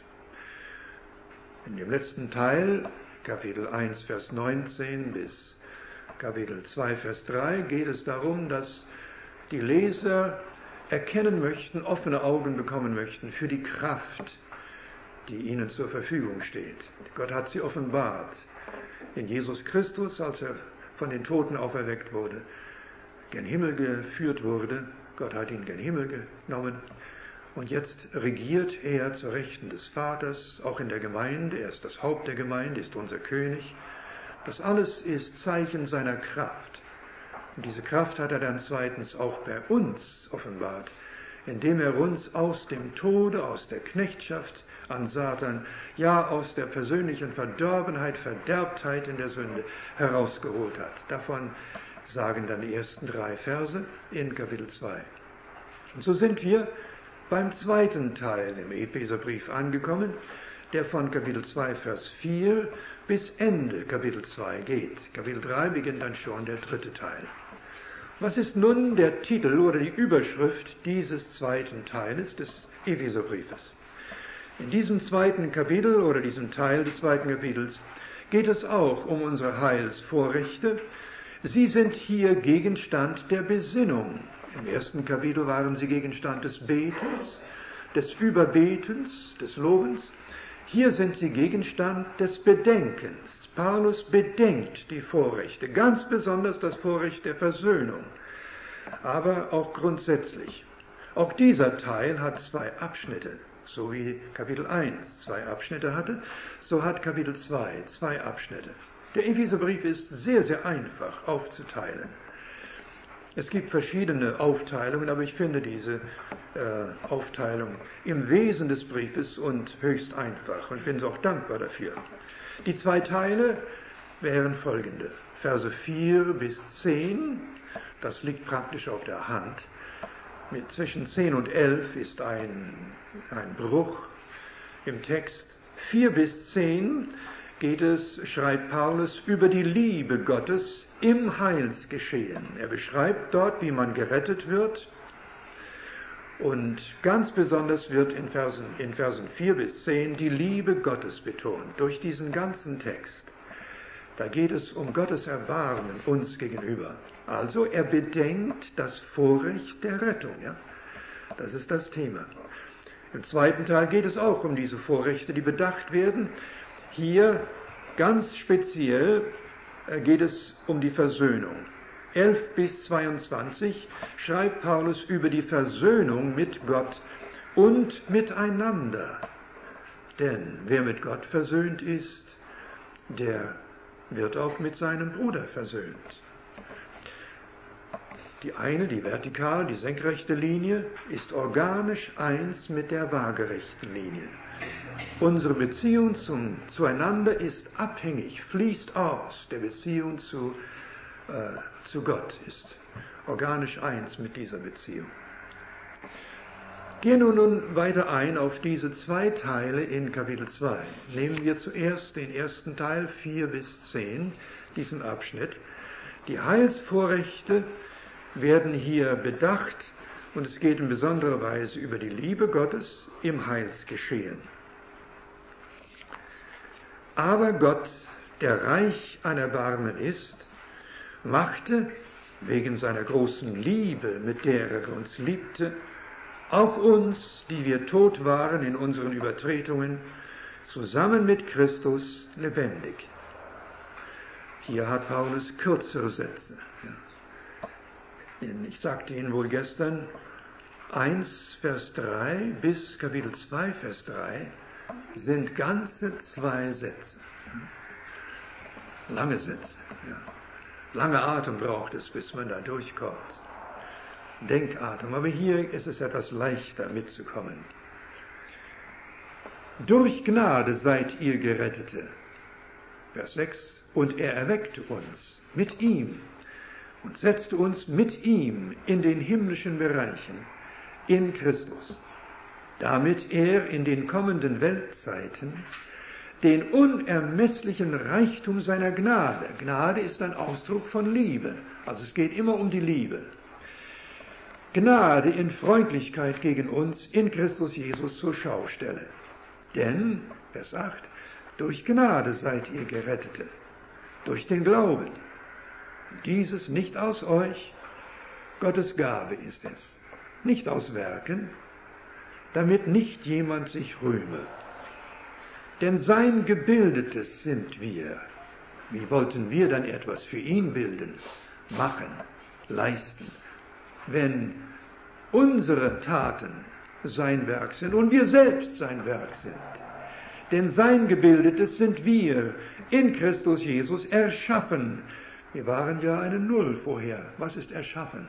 A: In dem letzten Teil, Kapitel 1, Vers 19 bis Kapitel 2, Vers 3, geht es darum, dass die Leser erkennen möchten, offene Augen bekommen möchten für die Kraft, die ihnen zur Verfügung steht. Gott hat sie offenbart in Jesus Christus, als er von den Toten auferweckt wurde, gen Himmel geführt wurde. Gott hat ihn gen Himmel genommen und jetzt regiert er zur Rechten des Vaters, auch in der Gemeinde. Er ist das Haupt der Gemeinde, ist unser König. Das alles ist Zeichen seiner Kraft. Und diese Kraft hat er dann zweitens auch bei uns offenbart, indem er uns aus dem Tode, aus der Knechtschaft an Satan, ja aus der persönlichen Verdorbenheit, Verderbtheit in der Sünde herausgeholt hat. Davon sagen dann die ersten 3 Verse in Kapitel 2. Und so sind wir beim zweiten Teil im Epheserbrief angekommen, der von Kapitel 2, Vers 4 bis Ende Kapitel 2 geht. Kapitel 3 beginnt dann schon der dritte Teil. Was ist nun der Titel oder die Überschrift dieses zweiten Teiles des Epheserbriefes? In diesem zweiten Kapitel oder diesem Teil des zweiten Kapitels geht es auch um unsere Heilsvorrechte. Sie sind hier Gegenstand der Besinnung. Im ersten Kapitel waren sie Gegenstand des Betens, des Überbetens, des Lobens. Hier sind sie Gegenstand des Bedenkens. Paulus bedenkt die Vorrechte, ganz besonders das Vorrecht der Versöhnung, aber auch grundsätzlich. Auch dieser Teil hat 2 Abschnitte. So wie Kapitel 1 2 Abschnitte hatte, so hat Kapitel 2 2 Abschnitte. Der Epheserbrief ist sehr, sehr einfach aufzuteilen. Es gibt verschiedene Aufteilungen, aber ich finde diese Aufteilung im Wesen des Briefes und höchst einfach und bin auch dankbar dafür. Die 2 Teile wären folgende: Verse 4 bis 10, das liegt praktisch auf der Hand. Zwischen 10 und 11 ist ein Bruch im Text. 4 bis 10 schreibt Paulus über die Liebe Gottes im Heilsgeschehen. Er beschreibt dort, wie man gerettet wird. Und ganz besonders wird in Versen 4 bis 10 die Liebe Gottes betont, durch diesen ganzen Text. Da geht es um Gottes Erbarmen uns gegenüber. Also er bedenkt das Vorrecht der Rettung. Ja? Das ist das Thema. Im zweiten Teil geht es auch um diese Vorrechte, die bedacht werden. Hier ganz speziell geht es um die Versöhnung. 11 bis 22 schreibt Paulus über die Versöhnung mit Gott und miteinander. Denn wer mit Gott versöhnt ist, der wird auch mit seinem Bruder versöhnt. Die eine, die vertikale, die senkrechte Linie, ist organisch eins mit der waagerechten Linie. Unsere Beziehung zueinander ist abhängig, fließt aus der Beziehung zu Gott, ist organisch eins mit dieser Beziehung. Gehen wir nun weiter ein auf diese zwei Teile in Kapitel 2. Nehmen wir zuerst den ersten Teil, 4 bis 10, diesen Abschnitt. Die Heilsvorrechte werden hier bedacht und es geht in besonderer Weise über die Liebe Gottes im Heilsgeschehen. Aber Gott, der reich an Erbarmen ist, machte, wegen seiner großen Liebe, mit der er uns liebte, auch uns, die wir tot waren in unseren Übertretungen, zusammen mit Christus lebendig. Hier hat Paulus kürzere Sätze. Ich sagte Ihnen wohl gestern, 1 Vers 3 bis Kapitel 2 Vers 3 sind ganze 2 Sätze. Lange Sätze. Ja. Lange Atem braucht es, bis man da durchkommt. Denkatem. Aber hier ist es etwas leichter mitzukommen. Durch Gnade seid ihr Gerettete. Vers 6. Und er erweckte uns mit ihm und setzte uns mit ihm in den himmlischen Bereichen, in Christus, damit er in den kommenden Weltzeiten den unermesslichen Reichtum seiner Gnade, Gnade ist ein Ausdruck von Liebe, also es geht immer um die Liebe, Gnade in Freundlichkeit gegen uns in Christus Jesus zur Schau stelle. Denn, Vers 8, durch Gnade seid ihr Gerettete, durch den Glauben. Dieses nicht aus euch, Gottes Gabe ist es, nicht aus Werken, damit nicht jemand sich rühme. Denn sein Gebildetes sind wir. Wie wollten wir dann etwas für ihn bilden, machen, leisten, wenn unsere Taten sein Werk sind und wir selbst sein Werk sind? Denn sein Gebildetes sind wir in Christus Jesus erschaffen. Wir waren ja eine Null vorher. Was ist erschaffen?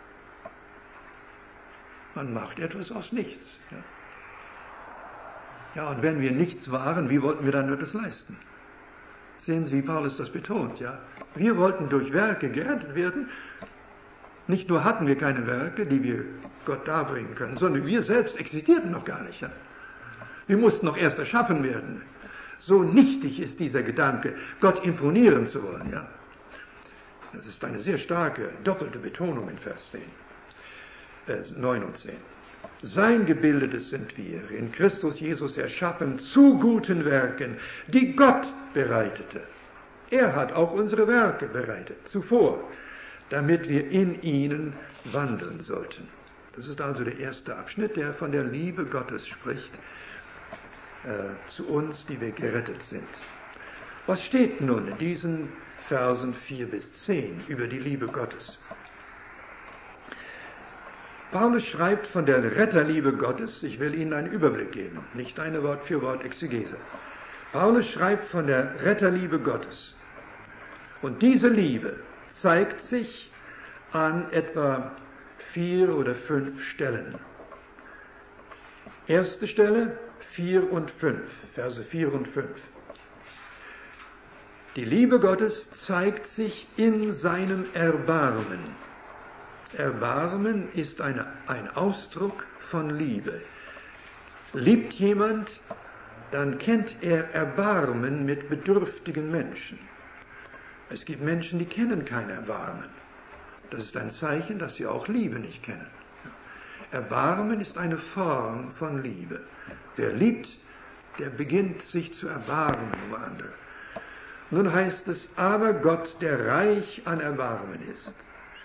A: Man macht etwas aus nichts. Ja, und wenn wir nichts waren, wie wollten wir dann etwas leisten? Sehen Sie, wie Paulus das betont, ja? Wir wollten durch Werke gerettet werden. Nicht nur hatten wir keine Werke, die wir Gott darbringen können, sondern wir selbst existierten noch gar nicht. Ja? Wir mussten noch erst erschaffen werden. So nichtig ist dieser Gedanke, Gott imponieren zu wollen, ja? Das ist eine sehr starke, doppelte Betonung in Vers 9 und 10. Sein Gebildetes sind wir, in Christus Jesus erschaffen, zu guten Werken, die Gott bereitete. Er hat auch unsere Werke bereitet, zuvor, damit wir in ihnen wandeln sollten. Das ist also der erste Abschnitt, der von der Liebe Gottes spricht, zu uns, die wir gerettet sind. Was steht nun in diesen Versen 4 bis 10 über die Liebe Gottes? Paulus schreibt von der Retterliebe Gottes, ich will Ihnen einen Überblick geben, nicht eine Wort-für-Wort-Exegese. Paulus schreibt von der Retterliebe Gottes. Und diese Liebe zeigt sich an etwa 4 oder 5 Stellen. Erste Stelle, 4 und 5, Verse 4 und 5. Die Liebe Gottes zeigt sich in seinem Erbarmen. Erbarmen ist ein Ausdruck von Liebe. Liebt jemand, dann kennt er Erbarmen mit bedürftigen Menschen. Es gibt Menschen, die kennen kein Erbarmen. Das ist ein Zeichen, dass sie auch Liebe nicht kennen. Erbarmen ist eine Form von Liebe. Wer liebt, der beginnt sich zu erbarmen um andere. Nun heißt es, aber Gott, der reich an Erbarmen ist.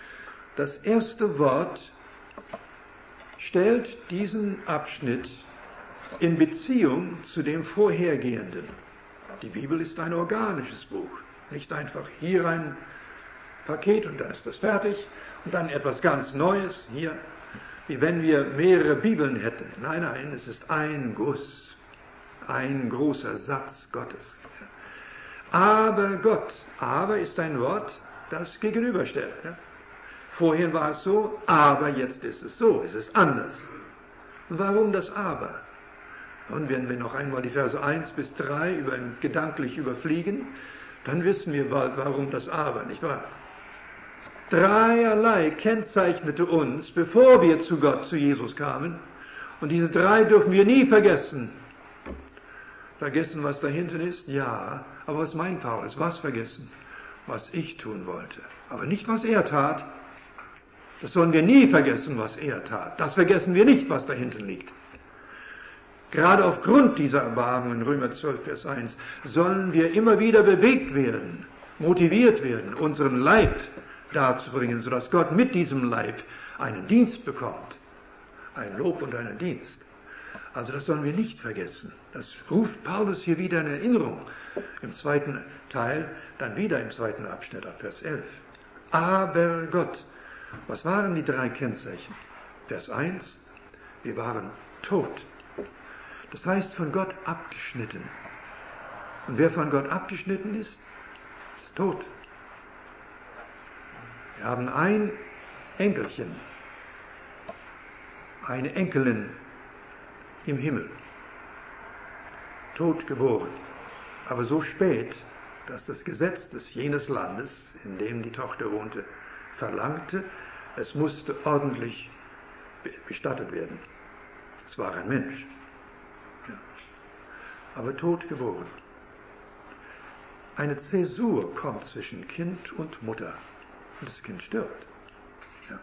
A: Das erste Wort stellt diesen Abschnitt in Beziehung zu dem Vorhergehenden. Die Bibel ist ein organisches Buch, nicht einfach hier ein Paket und dann ist das fertig und dann etwas ganz Neues hier, wie wenn wir mehrere Bibeln hätten. Nein, nein, es ist ein Guss, ein großer Satz Gottes. Aber Gott, aber ist ein Wort, das gegenüberstellt. Ja? Vorhin war es so, aber jetzt ist es so, es ist anders. Und warum das Aber? Und wenn wir noch einmal die Verse 1 bis 3 gedanklich überfliegen, dann wissen wir bald, warum das Aber, nicht wahr? Dreierlei kennzeichnete uns, bevor wir zu Gott, zu Jesus kamen. Und diese drei dürfen wir nie vergessen. Vergessen, was da hinten ist? Ja. Aber was meint Paulus? Was vergessen? Was ich tun wollte. Aber nicht, was er tat. Das sollen wir nie vergessen, was er tat. Das vergessen wir nicht, was da hinten liegt. Gerade aufgrund dieser Erbarmung in Römer 12, Vers 1 sollen wir immer wieder bewegt werden, motiviert werden, unseren Leib darzubringen, sodass Gott mit diesem Leib einen Dienst bekommt. Ein Lob und einen Dienst. Also das sollen wir nicht vergessen. Das ruft Paulus hier wieder in Erinnerung. Im zweiten Teil, dann wieder im zweiten Abschnitt ab Vers 11. Aber Gott. Was waren die drei Kennzeichen? Vers 1. Wir waren tot. Das heißt von Gott abgeschnitten. Und wer von Gott abgeschnitten ist tot. Wir haben ein Enkelchen, eine Enkelin im Himmel, tot geboren, aber so spät, dass das Gesetz des jenes Landes, in dem die Tochter wohnte, verlangte, es musste ordentlich bestattet werden. Es war ein Mensch, ja. Aber tot geboren. Eine Zäsur kommt zwischen Kind und Mutter und das Kind stirbt. Ja.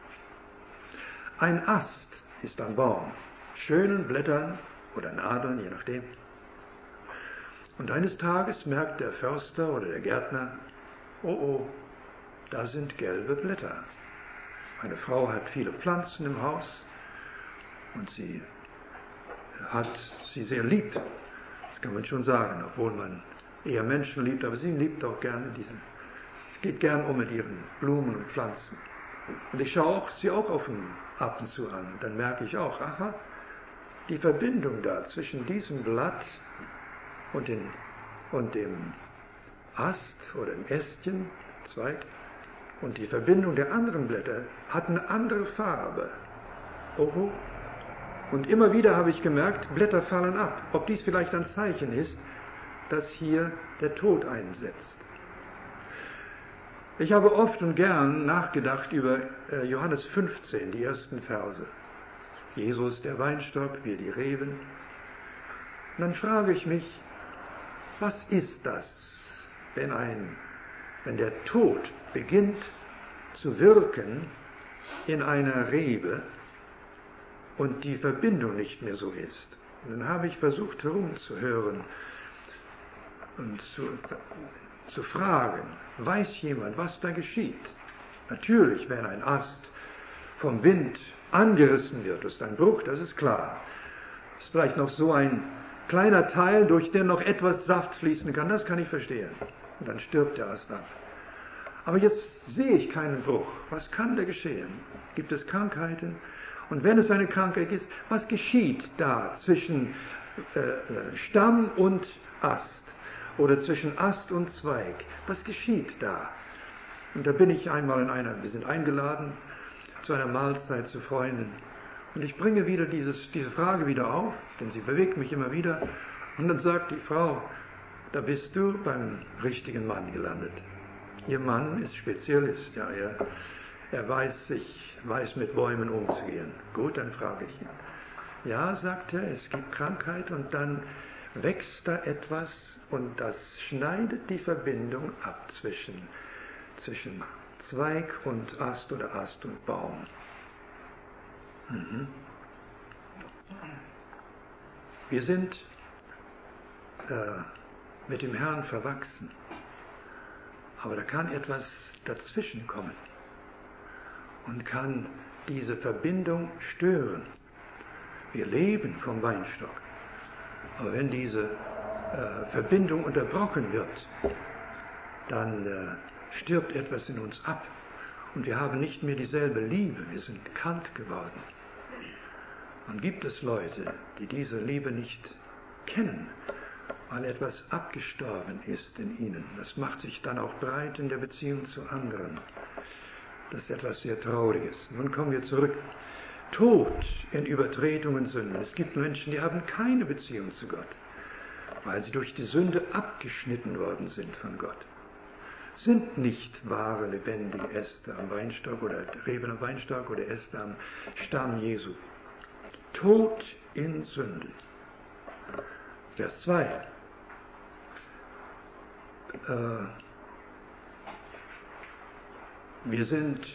A: Ein Ast ist ein Baum, schönen Blättern oder Nadeln, je nachdem. Und eines Tages merkt der Förster oder der Gärtner, oh, da sind gelbe Blätter. Meine Frau hat viele Pflanzen im Haus und sie hat sie sehr lieb. Das kann man schon sagen, obwohl man eher Menschen liebt, aber sie liebt auch gerne geht gern um mit ihren Blumen und Pflanzen. Und ich schaue sie auch ab und zu an. Und dann merke ich auch, aha, die Verbindung da zwischen diesem Blatt und dem Ast oder dem Ästchen, Zweig, und die Verbindung der anderen Blätter hat eine andere Farbe. Oho. Und immer wieder habe ich gemerkt, Blätter fallen ab. Ob dies vielleicht ein Zeichen ist, dass hier der Tod einsetzt. Ich habe oft und gern nachgedacht über Johannes 15, die ersten Verse. Jesus der Weinstock, wir die Reben. Und dann frage ich mich, was ist das, wenn der Tod beginnt zu wirken in einer Rebe und die Verbindung nicht mehr so ist? Und dann habe ich versucht herumzuhören und zu fragen, weiß jemand, was da geschieht? Natürlich, wenn ein Ast vom Wind angerissen wird, ist ein Bruch, das ist klar. Das ist vielleicht noch so ein kleiner Teil, durch den noch etwas Saft fließen kann, das kann ich verstehen. Und dann stirbt der Ast ab. Aber jetzt sehe ich keinen Bruch. Was kann da geschehen? Gibt es Krankheiten? Und wenn es eine Krankheit ist, was geschieht da zwischen Stamm und Ast? Oder zwischen Ast und Zweig? Was geschieht da? Und da bin ich einmal wir sind eingeladen zu einer Mahlzeit zu Freunden. Und ich bringe wieder diese Frage wieder auf, denn sie bewegt mich immer wieder. Und dann sagt die Frau, da bist du beim richtigen Mann gelandet. Ihr Mann ist Spezialist, ja, er weiß mit Bäumen umzugehen. Gut, dann frage ich ihn. Ja, sagt er, es gibt Krankheit und dann wächst da etwas und das schneidet die Verbindung ab zwischen Zweig und Ast oder Ast und Baum. Wir sind mit dem Herrn verwachsen, aber da kann etwas dazwischen kommen und kann diese Verbindung stören. Wir leben vom Weinstock. Aber wenn diese Verbindung unterbrochen wird, dann stirbt etwas in uns ab. Und wir haben nicht mehr dieselbe Liebe. Wir sind kalt geworden. Und gibt es Leute, die diese Liebe nicht kennen, weil etwas abgestorben ist in ihnen. Das macht sich dann auch breit in der Beziehung zu anderen. Das ist etwas sehr Trauriges. Nun kommen wir zurück. Tod in Übertretungen, Sünden. Es gibt Menschen, die haben keine Beziehung zu Gott, weil sie durch die Sünde abgeschnitten worden sind von Gott. Sind nicht wahre, lebendige Äste am Weinstock oder Reben am Weinstock oder Äste am Stamm Jesu. Tod in Sünde. Vers 2. Wir sind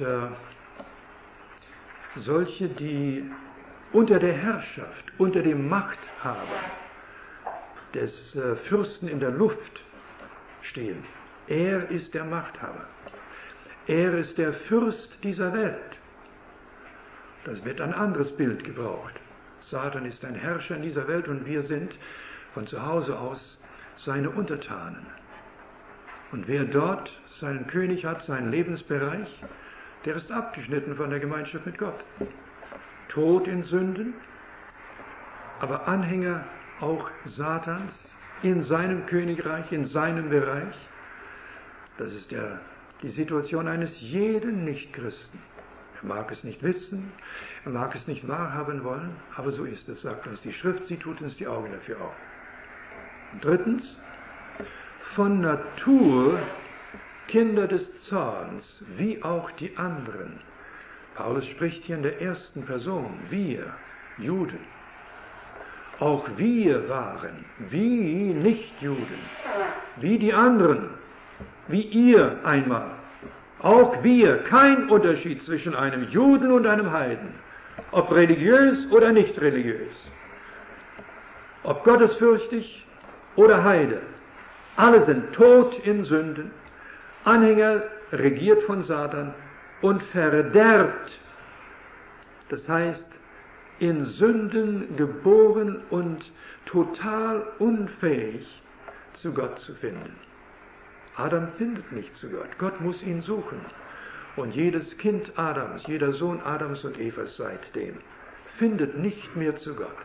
A: solche, die unter der Herrschaft, unter dem Machthaber des Fürsten in der Luft stehen. Er ist der Machthaber. Er ist der Fürst dieser Welt. Das wird ein anderes Bild gebraucht. Satan ist ein Herrscher in dieser Welt und wir sind von zu Hause aus seine Untertanen. Und wer dort seinen König hat, seinen Lebensbereich, der ist abgeschnitten von der Gemeinschaft mit Gott. Tod in Sünden, aber Anhänger auch Satans in seinem Königreich, in seinem Bereich. Das ist die Situation eines jeden Nichtchristen. Er mag es nicht wissen, er mag es nicht wahrhaben wollen, aber so ist es, sagt uns die Schrift, sie tut uns die Augen dafür auf. Und drittens, von Natur Kinder des Zorns, wie auch die anderen. Paulus spricht hier in der ersten Person, wir, Juden. Auch wir waren, wie Nichtjuden, wie die anderen, wie ihr einmal. Auch wir, kein Unterschied zwischen einem Juden und einem Heiden, ob religiös oder nicht religiös, ob gottesfürchtig oder Heide. Alle sind tot in Sünden, Anhänger regiert von Satan und verderbt. Das heißt, in Sünden geboren und total unfähig, zu Gott zu finden. Adam findet nicht zu Gott. Gott muss ihn suchen. Und jedes Kind Adams, jeder Sohn Adams und Evas seitdem, findet nicht mehr zu Gott.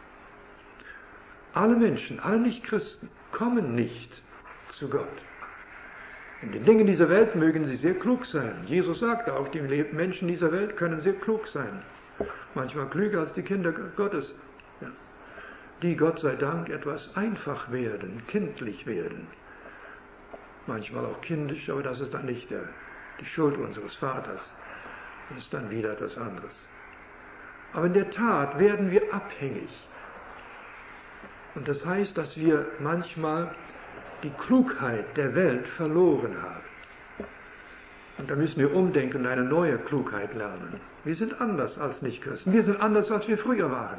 A: Alle Menschen, alle Nichtchristen, kommen nicht zu Gott. In den Dingen dieser Welt mögen sie sehr klug sein. Jesus sagte auch, die Menschen dieser Welt können sehr klug sein. Manchmal klüger als die Kinder Gottes. Ja. Die, Gott sei Dank, etwas einfach werden, kindlich werden. Manchmal auch kindisch, aber das ist dann nicht die Schuld unseres Vaters. Das ist dann wieder etwas anderes. Aber in der Tat werden wir abhängig. Und das heißt, dass wir manchmal die Klugheit der Welt verloren haben. Und da müssen wir umdenken und eine neue Klugheit lernen. Wir sind anders als Nichtchristen. Wir sind anders, als wir früher waren.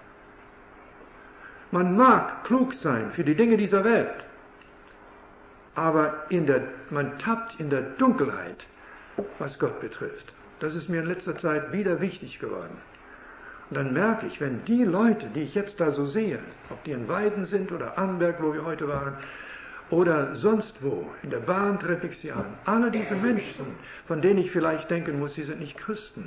A: Man mag klug sein für die Dinge dieser Welt, aber man tappt in der Dunkelheit, was Gott betrifft. Das ist mir in letzter Zeit wieder wichtig geworden. Und dann merke ich, wenn die Leute, die ich jetzt da so sehe, ob die in Weiden sind oder Amberg, wo wir heute waren, oder sonst wo, in der Bahn treffe ich sie an, alle diese Menschen, von denen ich vielleicht denken muss, sie sind nicht Christen.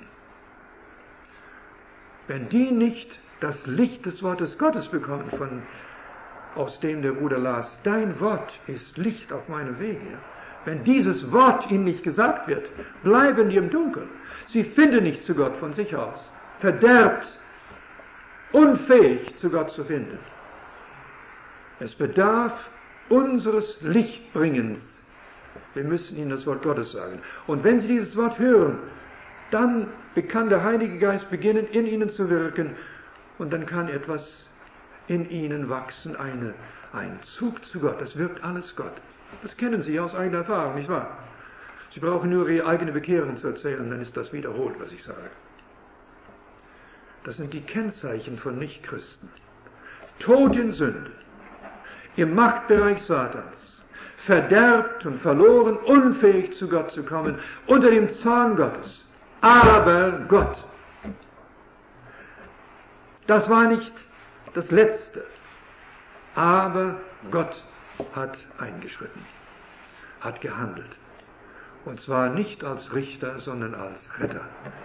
A: Wenn die nicht das Licht des Wortes Gottes bekommen, aus dem der Bruder las, dein Wort ist Licht auf meinem Wege. Wenn dieses Wort ihnen nicht gesagt wird, bleiben die im Dunkeln. Sie finden nicht zu Gott von sich aus. Verderbt, unfähig zu Gott zu finden. Es bedarf unseres Lichtbringens. Wir müssen ihnen das Wort Gottes sagen. Und wenn sie dieses Wort hören, dann kann der Heilige Geist beginnen, in ihnen zu wirken. Und dann kann etwas in ihnen wachsen, ein Zug zu Gott. Das wirkt alles Gott. Das kennen Sie aus eigener Erfahrung, nicht wahr? Sie brauchen nur Ihre eigene Bekehrung zu erzählen, dann ist das wiederholt, was ich sage. Das sind die Kennzeichen von Nichtchristen. Tod in Sünde, im Machtbereich Satans, verderbt und verloren, unfähig zu Gott zu kommen, unter dem Zorn Gottes. Aber Gott. Das war nicht das Letzte. Aber Gott hat eingeschritten, hat gehandelt. Und zwar nicht als Richter, sondern als Retter.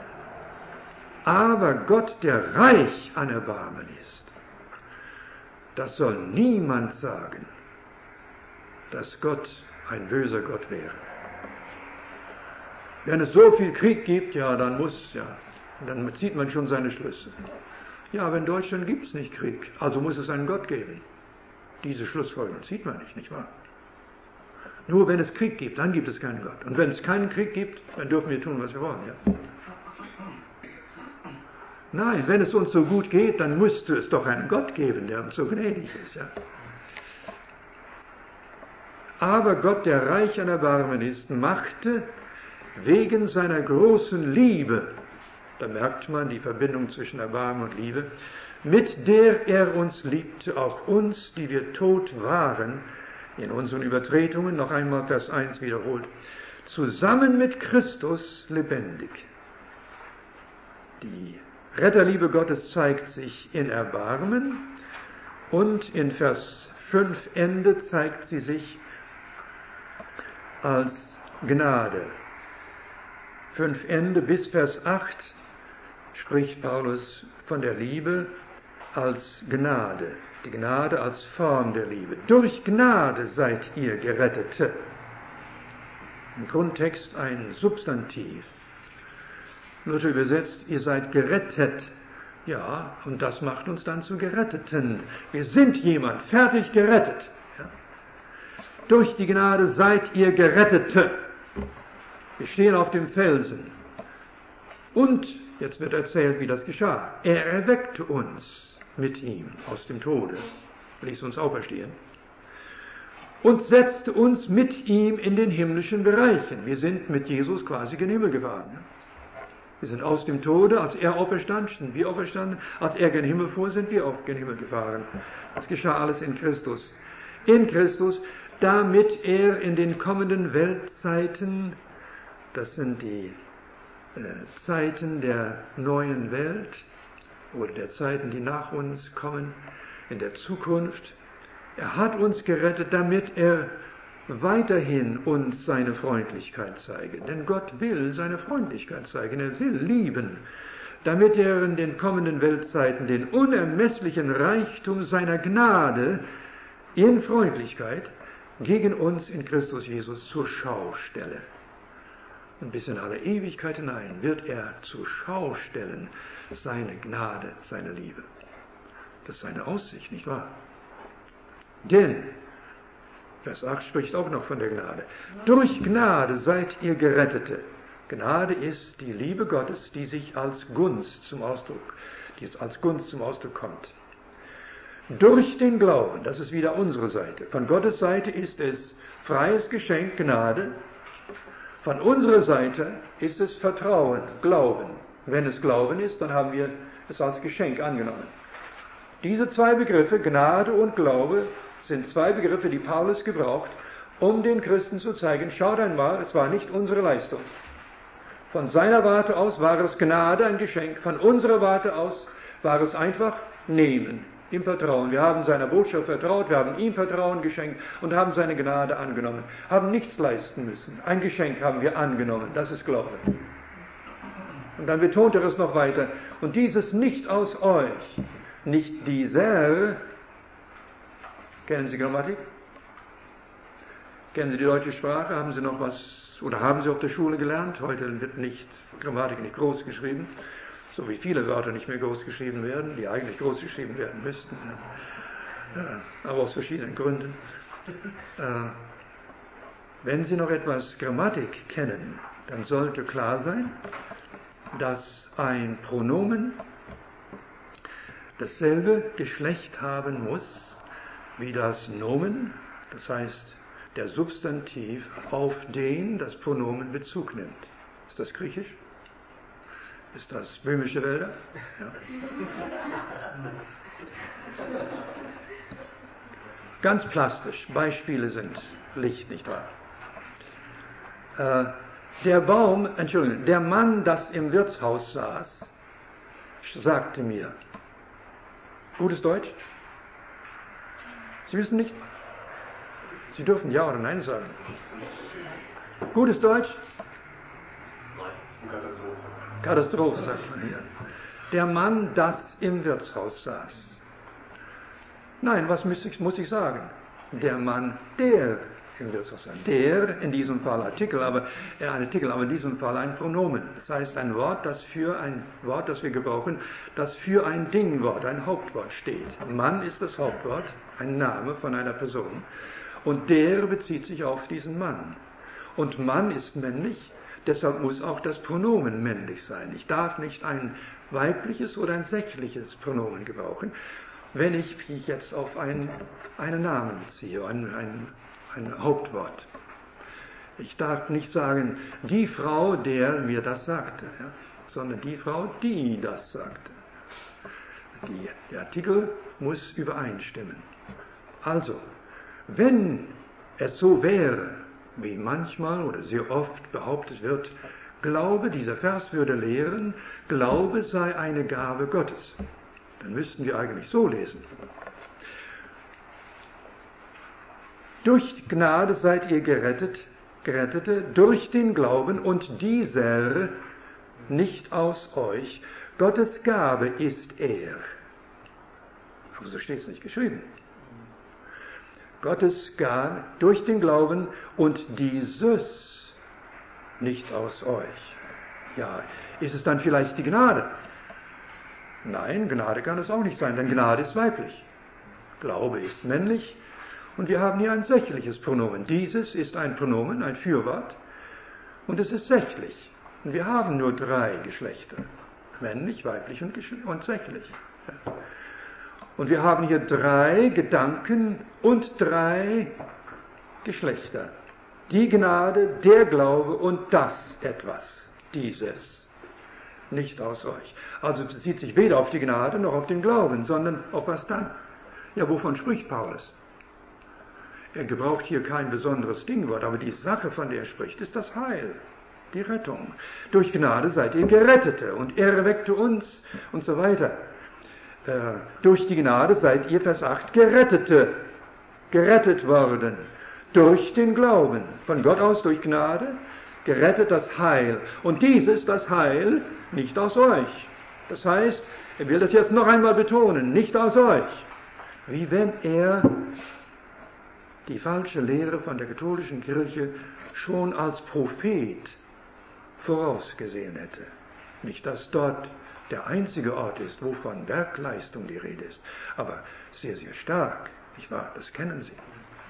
A: Aber Gott, der reich an Erbarmen ist, das soll niemand sagen, dass Gott ein böser Gott wäre. Wenn es so viel Krieg gibt, ja, dann zieht man schon seine Schlüsse. Ja, aber in Deutschland gibt es nicht Krieg, also muss es einen Gott geben. Diese Schlussfolgerung zieht man nicht wahr? Nur wenn es Krieg gibt, dann gibt es keinen Gott. Und wenn es keinen Krieg gibt, dann dürfen wir tun, was wir wollen. Ja? Nein, wenn es uns so gut geht, dann müsste es doch einen Gott geben, der uns so gnädig ist. Ja? Aber Gott, der reich an Erbarmen ist, machte wegen seiner großen Liebe, da merkt man die Verbindung zwischen Erbarmen und Liebe, mit der er uns liebte, auch uns, die wir tot waren, in unseren Übertretungen, noch einmal Vers 1 wiederholt, zusammen mit Christus lebendig. Die Retterliebe Gottes zeigt sich in Erbarmen und in Vers 5 Ende zeigt sie sich als Gnade. 5 Ende bis Vers 8 spricht Paulus von der Liebe als Gnade, die Gnade als Form der Liebe. Durch Gnade seid ihr Gerettete. Im Grundtext ein Substantiv. Luther übersetzt, ihr seid gerettet. Ja, und das macht uns dann zu Geretteten. Wir sind jemand, fertig gerettet. Ja. Durch die Gnade seid ihr Gerettete. Wir stehen auf dem Felsen. Und jetzt wird erzählt, wie das geschah. Er erweckte uns mit ihm aus dem Tode, ließ uns auferstehen und setzte uns mit ihm in den himmlischen Bereichen. Wir sind mit Jesus quasi gen Himmel gefahren. Wir sind aus dem Tode, als er auferstand, sind wir auferstanden. Als er gen Himmel fuhr, sind wir auch gen Himmel gefahren. Das geschah alles in Christus. In Christus, damit er in den kommenden Weltzeiten, das sind die Zeiten der neuen Welt oder der Zeiten, die nach uns kommen, in der Zukunft. Er hat uns gerettet, damit er weiterhin uns seine Freundlichkeit zeige. Denn Gott will seine Freundlichkeit zeigen, er will lieben, damit er in den kommenden Weltzeiten den unermesslichen Reichtum seiner Gnade in Freundlichkeit gegen uns in Christus Jesus zur Schau stelle. Und bis in alle Ewigkeit hinein wird er zur Schau stellen seine Gnade, seine Liebe. Das ist seine Aussicht, nicht wahr? Denn, Vers 8 spricht auch noch von der Gnade. Durch Gnade seid ihr Gerettete. Gnade ist die Liebe Gottes, die sich als Gunst zum Ausdruck kommt. Durch den Glauben, das ist wieder unsere Seite. Von Gottes Seite ist es freies Geschenk, Gnade. Von unserer Seite ist es Vertrauen, Glauben. Wenn es Glauben ist, dann haben wir es als Geschenk angenommen. Diese zwei Begriffe, Gnade und Glaube, sind zwei Begriffe, die Paulus gebraucht, um den Christen zu zeigen, schaut einmal, es war nicht unsere Leistung. Von seiner Warte aus war es Gnade, ein Geschenk. Von unserer Warte aus war es einfach Nehmen, im Vertrauen. Wir haben seiner Botschaft vertraut, wir haben ihm Vertrauen geschenkt und haben seine Gnade angenommen. Haben nichts leisten müssen. Ein Geschenk haben wir angenommen. Das ist Glaube. Und dann betont er es noch weiter. Und dieses nicht aus euch, nicht dieser. Kennen Sie Grammatik? Kennen Sie die deutsche Sprache? Haben Sie noch was, oder haben Sie auf der Schule gelernt? Heute wird Grammatik nicht groß geschrieben, so wie viele Wörter nicht mehr groß geschrieben werden, die eigentlich groß geschrieben werden müssten, aber aus verschiedenen Gründen. Wenn Sie noch etwas Grammatik kennen, dann sollte klar sein, dass ein Pronomen dasselbe Geschlecht haben muss wie das Nomen, das heißt der Substantiv, auf den das Pronomen Bezug nimmt. Ist das Griechisch? Ist das böhmische Wälder? Ja. Ganz plastisch, Beispiele sind Licht, nicht wahr? Der Mann, das im Wirtshaus saß, sagte mir, Gutes Deutsch? Sie wissen nicht? Sie dürfen Ja oder Nein sagen. Gutes Deutsch? Katastrophe, sagt man hier. Der Mann, das im Wirtshaus saß. Nein, was muss ich sagen? Der Mann, der im Wirtshaus saß. Der, in diesem Fall Artikel, aber in diesem Fall ein Pronomen. Das heißt ein Wort, das wir gebrauchen, das für ein Dingwort, ein Hauptwort steht. Mann ist das Hauptwort, ein Name von einer Person. Und der bezieht sich auf diesen Mann. Und Mann ist männlich, deshalb muss auch das Pronomen männlich sein. Ich darf nicht ein weibliches oder ein sächliches Pronomen gebrauchen, wenn ich jetzt auf einen Namen ziehe, ein Hauptwort. Ich darf nicht sagen, die Frau, der mir das sagte, ja, sondern die Frau, die das sagte. Der Artikel muss übereinstimmen. Also, wenn es so wäre, wie manchmal oder sehr oft behauptet wird, Glaube, dieser Vers würde lehren, Glaube sei eine Gabe Gottes. Dann müssten wir eigentlich so lesen. Durch Gnade seid ihr Gerettete, durch den Glauben, und dieser nicht aus euch. Gottes Gabe ist er. Aber so steht es nicht geschrieben. Gottes Gabe durch den Glauben, und dieses nicht aus euch. Ja, ist es dann vielleicht die Gnade? Nein, Gnade kann es auch nicht sein, denn Gnade ist weiblich. Glaube ist männlich, und wir haben hier ein sächliches Pronomen. Dieses ist ein Pronomen, ein Fürwort, und es ist sächlich. Und wir haben nur 3 Geschlechter. Männlich, weiblich und sächlich. Und wir haben hier 3 Gedanken und 3 Geschlechter. Die Gnade, der Glaube und das etwas, dieses, nicht aus euch. Also es bezieht sich weder auf die Gnade noch auf den Glauben, sondern auf was dann? Ja, wovon spricht Paulus? Er gebraucht hier kein besonderes Dingwort, aber die Sache, von der er spricht, ist das Heil, die Rettung. Durch Gnade seid ihr Gerettete, und er erweckte uns und so weiter. Durch die Gnade seid ihr, Vers 8, gerettet worden. Durch den Glauben, von Gott aus durch Gnade, gerettet das Heil. Und dieses, das Heil, nicht aus euch. Das heißt, er will das jetzt noch einmal betonen, nicht aus euch. Wie wenn er die falsche Lehre von der katholischen Kirche schon als Prophet vorausgesehen hätte. Nicht, dass dort der einzige Ort ist, wo von Werkleistung die Rede ist, aber sehr, sehr stark, nicht wahr? Das kennen Sie.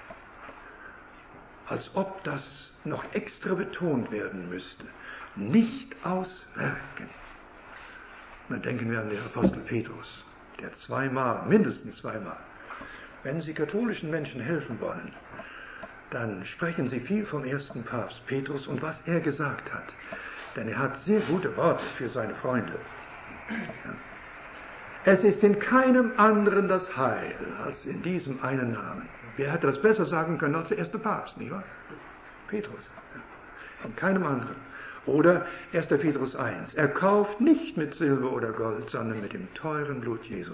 A: Als ob das noch extra betont werden müsste. Nicht aus Werken. Dann denken wir an den Apostel Petrus, der mindestens zweimal, wenn Sie katholischen Menschen helfen wollen, dann sprechen Sie viel vom ersten Papst Petrus und was er gesagt hat. Denn er hat sehr gute Worte für seine Freunde. Ja. Es ist in keinem anderen das Heil als in diesem einen Namen. Wer hätte das besser sagen können als der erste Papst, nicht wahr? Petrus. Ja. In keinem anderen. Oder 1. Petrus 1. Er kauft nicht mit Silber oder Gold, sondern mit dem teuren Blut Jesu.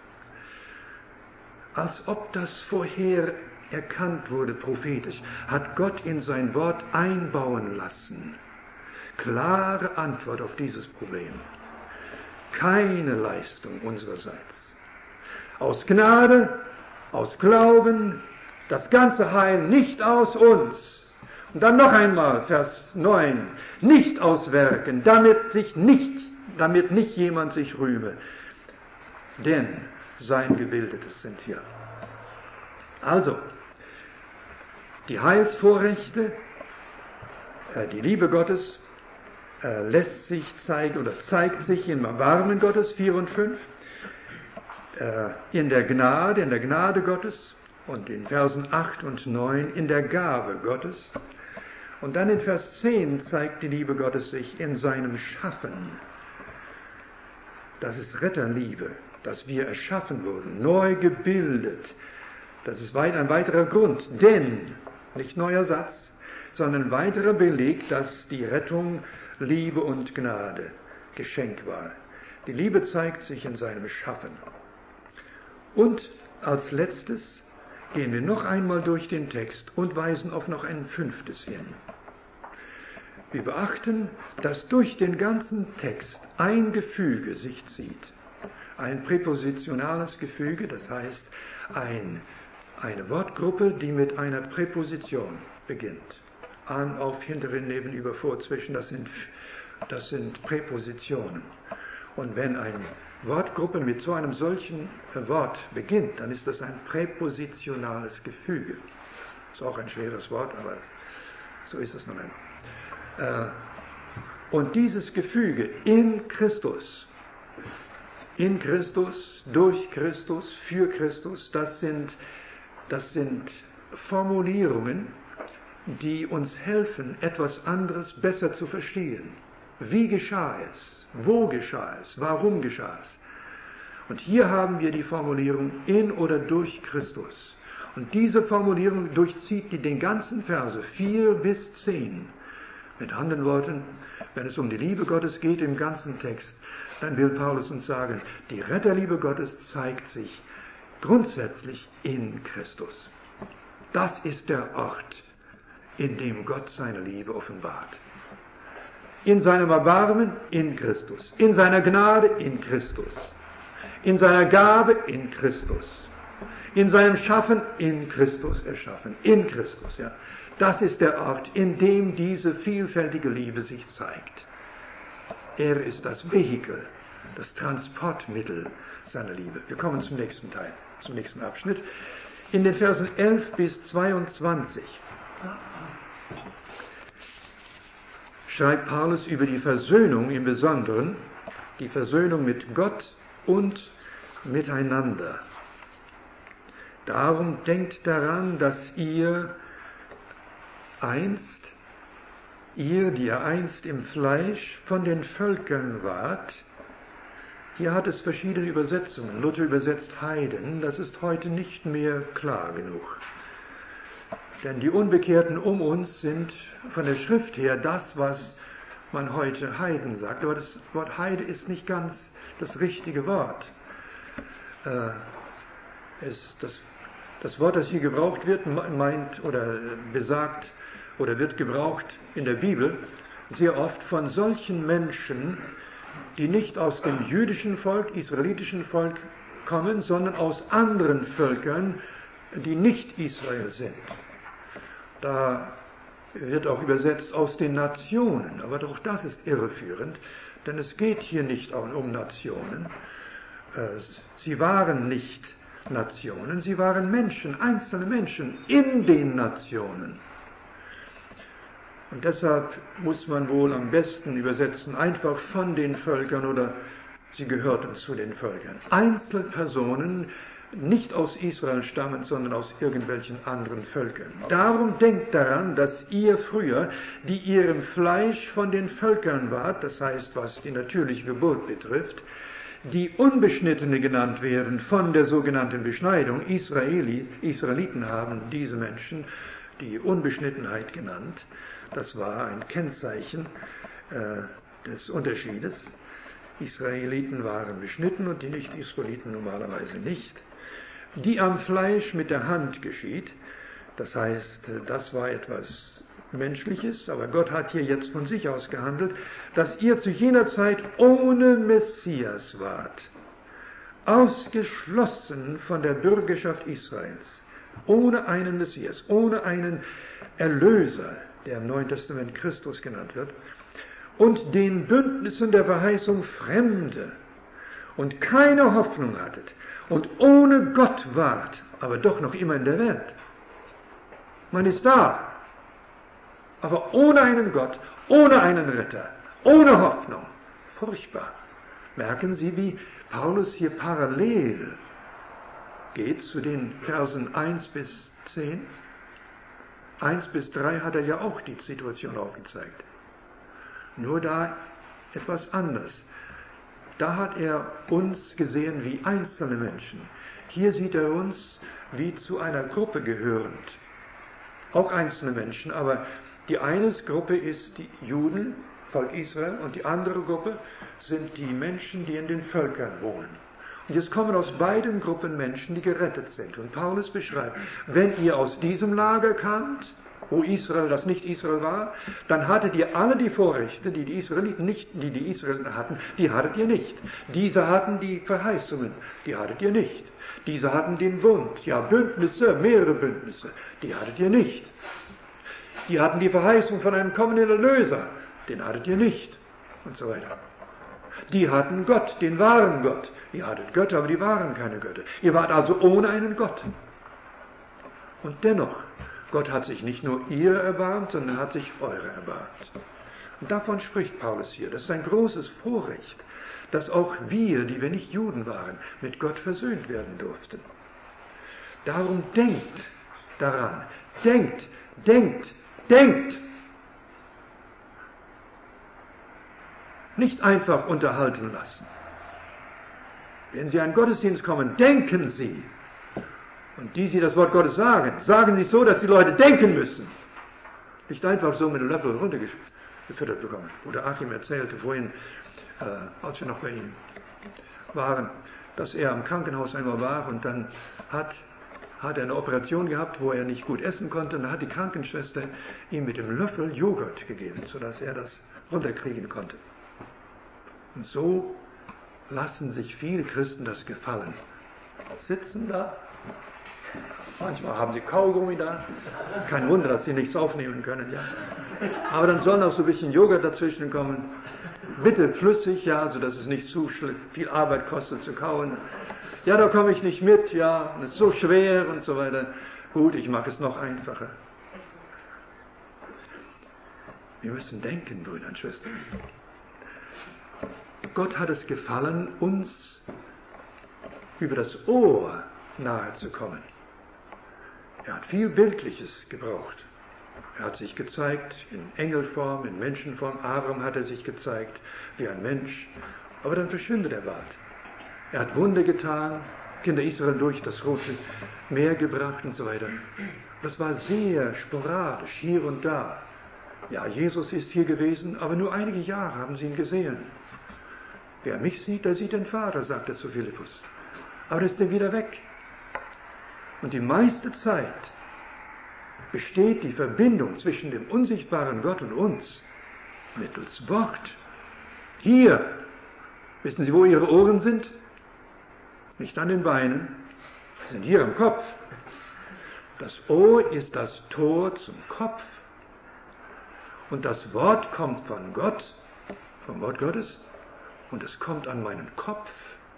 A: Als ob das vorher erkannt wurde, prophetisch, hat Gott in sein Wort einbauen lassen. Klare Antwort auf dieses Problem. Keine Leistung unsererseits. Aus Gnade, aus Glauben, das ganze Heil nicht aus uns. Und dann noch einmal, Vers 9, nicht aus Werken, damit nicht jemand sich rühme. Denn sein Gebildetes sind wir. Also, die Heilsvorrechte, die Liebe Gottes, lässt sich zeigen oder zeigt sich im Erbarmen Gottes 4 und 5, in der Gnade Gottes und in Versen 8 und 9 in der Gabe Gottes. Und dann in Vers 10 zeigt die Liebe Gottes sich in seinem Schaffen. Das ist Retterliebe, dass wir erschaffen wurden, neu gebildet. Das ist ein weiterer Grund, denn, nicht neuer Satz, sondern weiterer Beleg, dass die Rettung Liebe und Gnade Geschenk war. Die Liebe zeigt sich in seinem Schaffen. Und als letztes gehen wir noch einmal durch den Text und weisen auf noch ein 5. hin. Wir beachten, dass durch den ganzen Text ein Gefüge sich zieht. Ein präpositionales Gefüge, das heißt eine Wortgruppe, die mit einer Präposition beginnt. An, auf, hinterin, neben, über, vor, zwischen, das sind Präpositionen. Und wenn eine Wortgruppe mit so einem solchen Wort beginnt, dann ist das ein präpositionales Gefüge. Ist auch ein schweres Wort, aber so ist es nun einmal. Und dieses Gefüge in Christus, durch Christus, für Christus, das sind Formulierungen, die uns helfen, etwas anderes besser zu verstehen. Wie geschah es? Wo geschah es? Warum geschah es? Und hier haben wir die Formulierung in oder durch Christus. Und diese Formulierung durchzieht den ganzen Verse 4 bis 10. Mit anderen Worten, wenn es um die Liebe Gottes geht im ganzen Text, dann will Paulus uns sagen, die Retterliebe Gottes zeigt sich grundsätzlich in Christus. Das ist der Ort, in dem Gott seine Liebe offenbart. In seinem Erbarmen in Christus, in seiner Gnade in Christus, in seiner Gabe in Christus, in seinem Schaffen in Christus erschaffen, in Christus, ja. Das ist der Ort, in dem diese vielfältige Liebe sich zeigt. Er ist das Vehikel, das Transportmittel seiner Liebe. Wir kommen zum nächsten Teil, zum nächsten Abschnitt. In den Versen 11 bis 22 schreibt Paulus über die Versöhnung im Besonderen, die Versöhnung mit Gott und miteinander. Darum denkt daran, dass ihr, die ihr einst im Fleisch von den Völkern wart, hier hat es verschiedene Übersetzungen. Luther übersetzt Heiden, das ist heute nicht mehr klar genug. Denn die Unbekehrten um uns sind von der Schrift her das, was man heute Heiden sagt. Aber das Wort Heide ist nicht ganz das richtige Wort. Das Wort, das hier gebraucht wird, meint oder besagt oder wird gebraucht in der Bibel sehr oft von solchen Menschen, die nicht aus dem jüdischen Volk, israelitischen Volk kommen, sondern aus anderen Völkern, die nicht Israel sind. Da wird auch übersetzt aus den Nationen, aber doch das ist irreführend, denn es geht hier nicht um Nationen. Sie waren nicht Nationen, sie waren Menschen, einzelne Menschen in den Nationen. Und deshalb muss man wohl am besten übersetzen, einfach von den Völkern oder sie gehörten zu den Völkern. Einzelpersonen, nicht aus Israel stammend, sondern aus irgendwelchen anderen Völkern. Darum denkt daran, dass ihr früher, die ihr im Fleisch von den Völkern wart, das heißt, was die natürliche Geburt betrifft, die Unbeschnittene genannt werden von der sogenannten Beschneidung. Israeliten haben diese Menschen die Unbeschnittenheit genannt. Das war ein Kennzeichen des Unterschiedes. Israeliten waren beschnitten und die Nicht-Israeliten normalerweise nicht. Die am Fleisch mit der Hand geschieht, das heißt, das war etwas Menschliches, aber Gott hat hier jetzt von sich aus gehandelt, dass ihr zu jener Zeit ohne Messias wart, ausgeschlossen von der Bürgerschaft Israels, ohne einen Messias, ohne einen Erlöser, der im Neuen Testament Christus genannt wird, und den Bündnissen der Verheißung Fremde und keine Hoffnung hattet und ohne Gott wart, aber doch noch immer in der Welt. Man ist da, aber ohne einen Gott, ohne einen Retter, ohne Hoffnung. Furchtbar. Merken Sie, wie Paulus hier parallel geht zu den Versen 1 bis 10? 1 bis 3 hat er ja auch die Situation aufgezeigt. Nur da etwas anders. Da hat er uns gesehen wie einzelne Menschen. Hier sieht er uns wie zu einer Gruppe gehörend. Auch einzelne Menschen, aber die eine Gruppe ist die Juden, Volk Israel, und die andere Gruppe sind die Menschen, die in den Völkern wohnen. Und es kommen aus beiden Gruppen Menschen, die gerettet sind. Und Paulus beschreibt, wenn ihr aus diesem Lager kamt, wo Israel das nicht Israel war, dann hattet ihr alle die Vorrechte, die die Israeliten nicht, die Israeliten hatten, die hattet ihr nicht. Diese hatten die Verheißungen, die hattet ihr nicht. Diese hatten den Bund, ja Bündnisse, mehrere Bündnisse, die hattet ihr nicht. Die hatten die Verheißung von einem kommenden Erlöser, den hattet ihr nicht. Und so weiter. Die hatten Gott, den wahren Gott. Ihr hattet Götter, aber die waren keine Götter. Ihr wart also ohne einen Gott. Und dennoch, Gott hat sich nicht nur ihr erbarmt, sondern hat sich eure erbarmt. Und davon spricht Paulus hier. Das ist ein großes Vorrecht, dass auch wir, die wir nicht Juden waren, mit Gott versöhnt werden durften. Darum denkt daran. Denkt, denkt, denkt. Nicht einfach unterhalten lassen. Wenn Sie an den Gottesdienst kommen, denken Sie. Und die Sie das Wort Gottes sagen, sagen Sie so, dass die Leute denken müssen. Nicht einfach so mit einem Löffel runtergefüttert bekommen. Oder Achim erzählte vorhin, als wir noch bei ihm waren, dass er am Krankenhaus einmal war und dann hat er eine Operation gehabt, wo er nicht gut essen konnte. Und dann hat die Krankenschwester ihm mit dem Löffel Joghurt gegeben, sodass er das runterkriegen konnte. Und so lassen sich viele Christen das gefallen. Sitzen da, manchmal haben sie Kaugummi da, kein Wunder, dass sie nichts aufnehmen können, ja. Aber dann soll noch so ein bisschen Joghurt dazwischen kommen, bitte flüssig, ja, so dass es nicht zu viel Arbeit kostet zu kauen. Ja, da komme ich nicht mit, ja, das ist so schwer und so weiter. Gut, ich mache es noch einfacher. Wir müssen denken, Brüder und Schwestern. Gott hat es gefallen, uns über das Ohr nahe zu kommen. Er hat viel Bildliches gebraucht. Er hat sich gezeigt in Engelform, in Menschenform. Abraham hat er sich gezeigt wie ein Mensch. Aber dann verschwindet er bald. Er hat Wunder getan, Kinder Israel durch das Rote Meer gebracht und so weiter. Das war sehr sporadisch, hier und da. Ja, Jesus ist hier gewesen, aber nur einige Jahre haben sie ihn gesehen. Wer mich sieht, der sieht den Vater, sagt er zu Philippus. Aber dann ist er wieder weg. Und die meiste Zeit besteht die Verbindung zwischen dem unsichtbaren Gott und uns mittels Wort. Hier, wissen Sie, wo Ihre Ohren sind? Nicht an den Beinen, sie sind hier am Kopf. Das Ohr ist das Tor zum Kopf. Und das Wort kommt von Gott, vom Wort Gottes, und es kommt an meinen Kopf.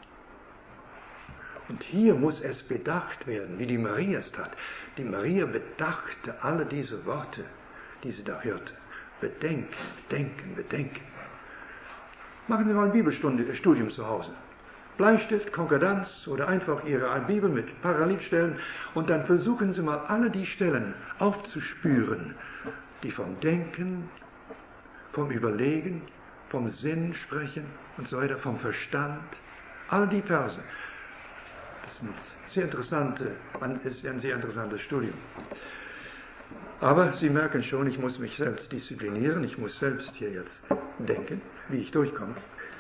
A: Und hier muss es bedacht werden, wie die Maria es tat. Die Maria bedachte alle diese Worte, die sie da hörte. Bedenken, bedenken, bedenken. Machen Sie mal ein Bibelstudium zu Hause. Bleistift, Konkordanz oder einfach Ihre Bibel mit Parallelstellen und dann versuchen Sie mal alle die Stellen aufzuspüren, die vom Denken, vom Überlegen, vom Sinn sprechen und so weiter, vom Verstand. Alle die Verse. Das ist ein sehr interessantes Studium. Aber Sie merken schon, ich muss mich selbst disziplinieren, ich muss selbst hier jetzt denken, wie ich durchkomme.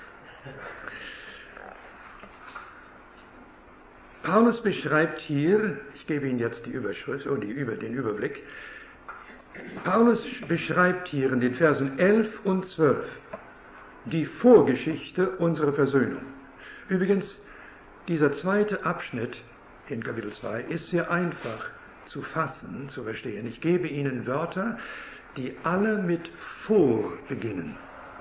A: Paulus beschreibt hier, ich gebe Ihnen jetzt die Überschrift oder den Überblick, Paulus beschreibt hier in den Versen 11 und 12 die Vorgeschichte unserer Versöhnung. Übrigens, dieser zweite Abschnitt in Kapitel 2 ist sehr einfach zu fassen, zu verstehen. Ich gebe Ihnen Wörter, die alle mit vor beginnen.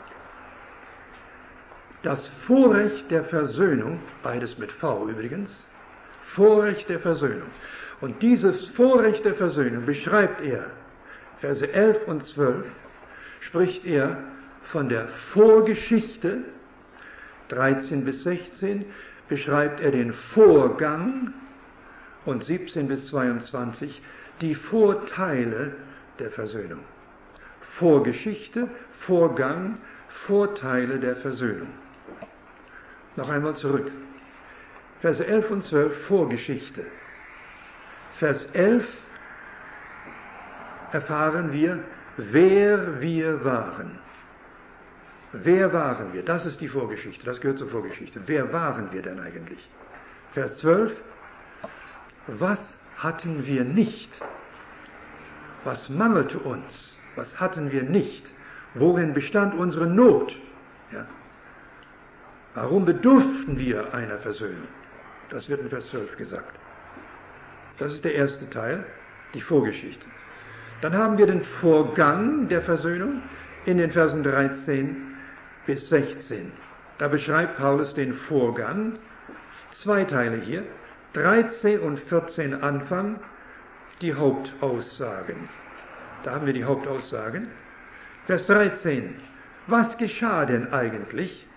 A: Das Vorrecht der Versöhnung, beides mit V übrigens, Vorrecht der Versöhnung. Und dieses Vorrecht der Versöhnung beschreibt er, Verse 11 und 12, spricht er von der Vorgeschichte, 13 bis 16, beschreibt er den Vorgang und 17 bis 22 die Vorteile der Versöhnung. Vorgeschichte, Vorgang, Vorteile der Versöhnung. Noch einmal zurück. Verse 11 und 12, Vorgeschichte. Vers 11 erfahren wir, wer wir waren. Wer waren wir? Das ist die Vorgeschichte, das gehört zur Vorgeschichte. Wer waren wir denn eigentlich? Vers 12. Was hatten wir nicht? Was mangelte uns? Was hatten wir nicht? Worin bestand unsere Not? Ja. Warum bedurften wir einer Versöhnung? Das wird in Vers 12 gesagt. Das ist der erste Teil, die Vorgeschichte. Dann haben wir den Vorgang der Versöhnung in den Versen 13 bis 16. Da beschreibt Paulus den Vorgang. 2 Teile hier. 13 und 14 Anfang, die Hauptaussagen. Da haben wir die Hauptaussagen. Vers 13. Was geschah denn eigentlich?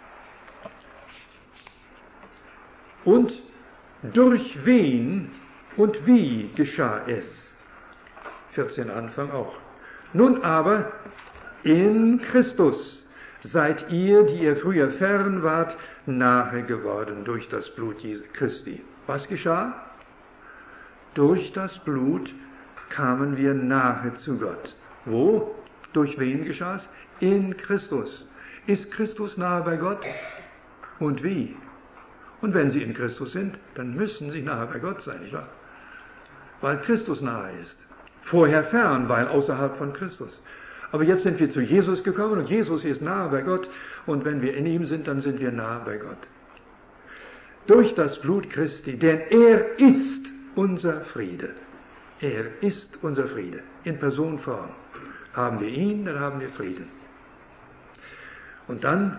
A: Und durch wen und wie geschah es? 14 Anfang auch. Nun aber in Christus seid ihr, die ihr früher fern wart, nahe geworden durch das Blut Jesu Christi. Was geschah? Durch das Blut kamen wir nahe zu Gott. Wo? Durch wen geschah es? In Christus. Ist Christus nahe bei Gott? Und wie? Und wenn Sie in Christus sind, dann müssen Sie nahe bei Gott sein, nicht wahr? Weil Christus nahe ist. Vorher fern, weil außerhalb von Christus. Aber jetzt sind wir zu Jesus gekommen und Jesus ist nahe bei Gott. Und wenn wir in ihm sind, dann sind wir nahe bei Gott. Durch das Blut Christi, denn er ist unser Friede. Er ist unser Friede. In Personenform. Haben wir ihn, dann haben wir Frieden. Und dann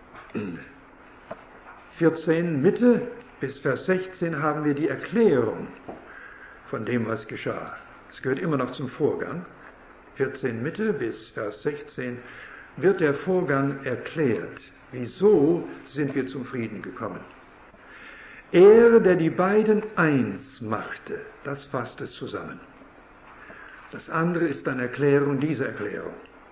A: 14 Mitte bis Vers 16 haben wir die Erklärung von dem, was geschah. Es gehört immer noch zum Vorgang. 14 Mitte bis Vers 16 wird der Vorgang erklärt. Wieso sind wir zum Frieden gekommen? Er, der die beiden eins machte, das fasst es zusammen. Das andere ist dann Erklärung dieser Erklärung.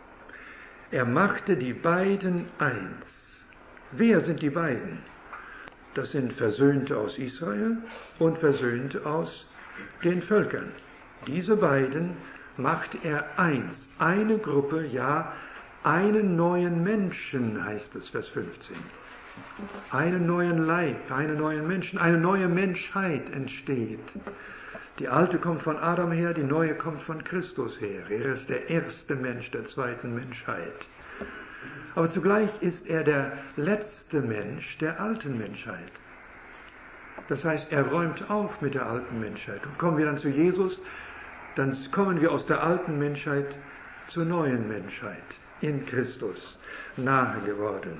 A: Er machte die beiden eins. Wer sind die beiden? Das sind Versöhnte aus Israel und Versöhnte aus den Völkern. Diese beiden macht er eins. Eine Gruppe, ja, einen neuen Menschen, heißt es, Vers 15. Einen neuen Leib, einen neuen Menschen, eine neue Menschheit entsteht. Die alte kommt von Adam her, die neue kommt von Christus her. Er ist der erste Mensch der zweiten Menschheit. Aber zugleich ist er der letzte Mensch der alten Menschheit. Das heißt, er räumt auf mit der alten Menschheit. Und kommen wir dann zu Jesus, dann kommen wir aus der alten Menschheit zur neuen Menschheit in Christus, nahe geworden.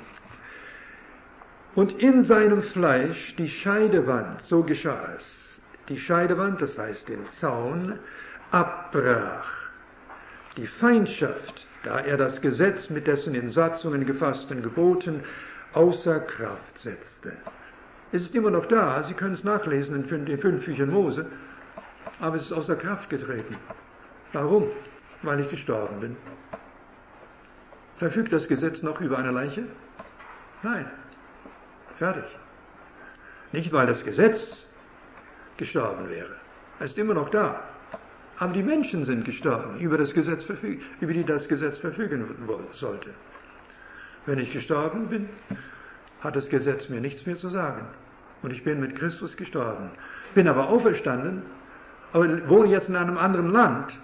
A: Und in seinem Fleisch die Scheidewand, so geschah es. Die Scheidewand, das heißt den Zaun, abbrach. Die Feindschaft, da er das Gesetz mit dessen in Satzungen gefassten Geboten außer Kraft setzte. Es ist immer noch da, Sie können es nachlesen in den 5 Büchern Mose, aber es ist außer Kraft getreten. Warum? Weil ich gestorben bin. Verfügt das Gesetz noch über eine Leiche? Nein. Fertig. Nicht, weil das Gesetz gestorben wäre. Es ist immer noch da. Aber die Menschen sind gestorben, über die das Gesetz verfügen sollte. Wenn ich gestorben bin, hat das Gesetz mir nichts mehr zu sagen. Und ich bin mit Christus gestorben. Bin aber auferstanden, aber wohne jetzt in einem anderen Land.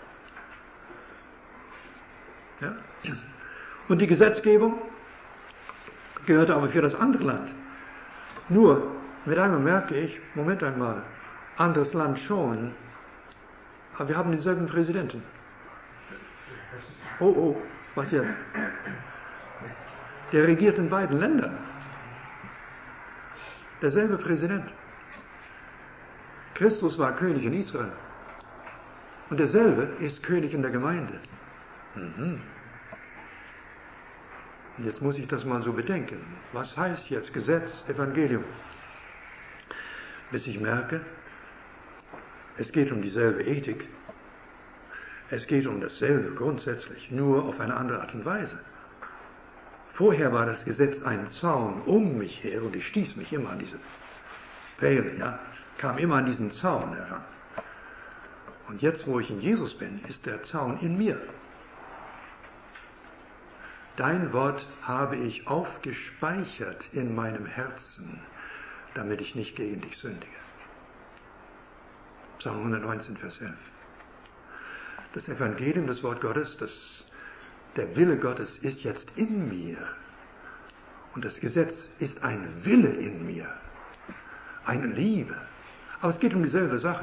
A: Ja? Und die Gesetzgebung gehörte aber für das andere Land. Nur, mit einmal merke ich, Moment einmal, anderes Land schon, aber wir haben denselben Präsidenten. Oh, was jetzt? Der regiert in beiden Ländern. Derselbe Präsident. Christus war König in Israel. Und derselbe ist König in der Gemeinde. Und jetzt muss ich das mal so bedenken. Was heißt jetzt Gesetz, Evangelium? Bis ich merke, es geht um dieselbe Ethik. Es geht um dasselbe grundsätzlich, nur auf eine andere Art und Weise. Vorher war das Gesetz ein Zaun um mich her und ich stieß mich immer an diese Pfähle, ja, kam immer an diesen Zaun heran. Und jetzt, wo ich in Jesus bin, ist der Zaun in mir. Dein Wort habe ich aufgespeichert in meinem Herzen, damit ich nicht gegen dich sündige. Psalm 119, Vers 11. Das Evangelium, das Wort Gottes, der Wille Gottes ist jetzt in mir. Und das Gesetz ist ein Wille in mir, eine Liebe. Aber es geht um dieselbe Sache.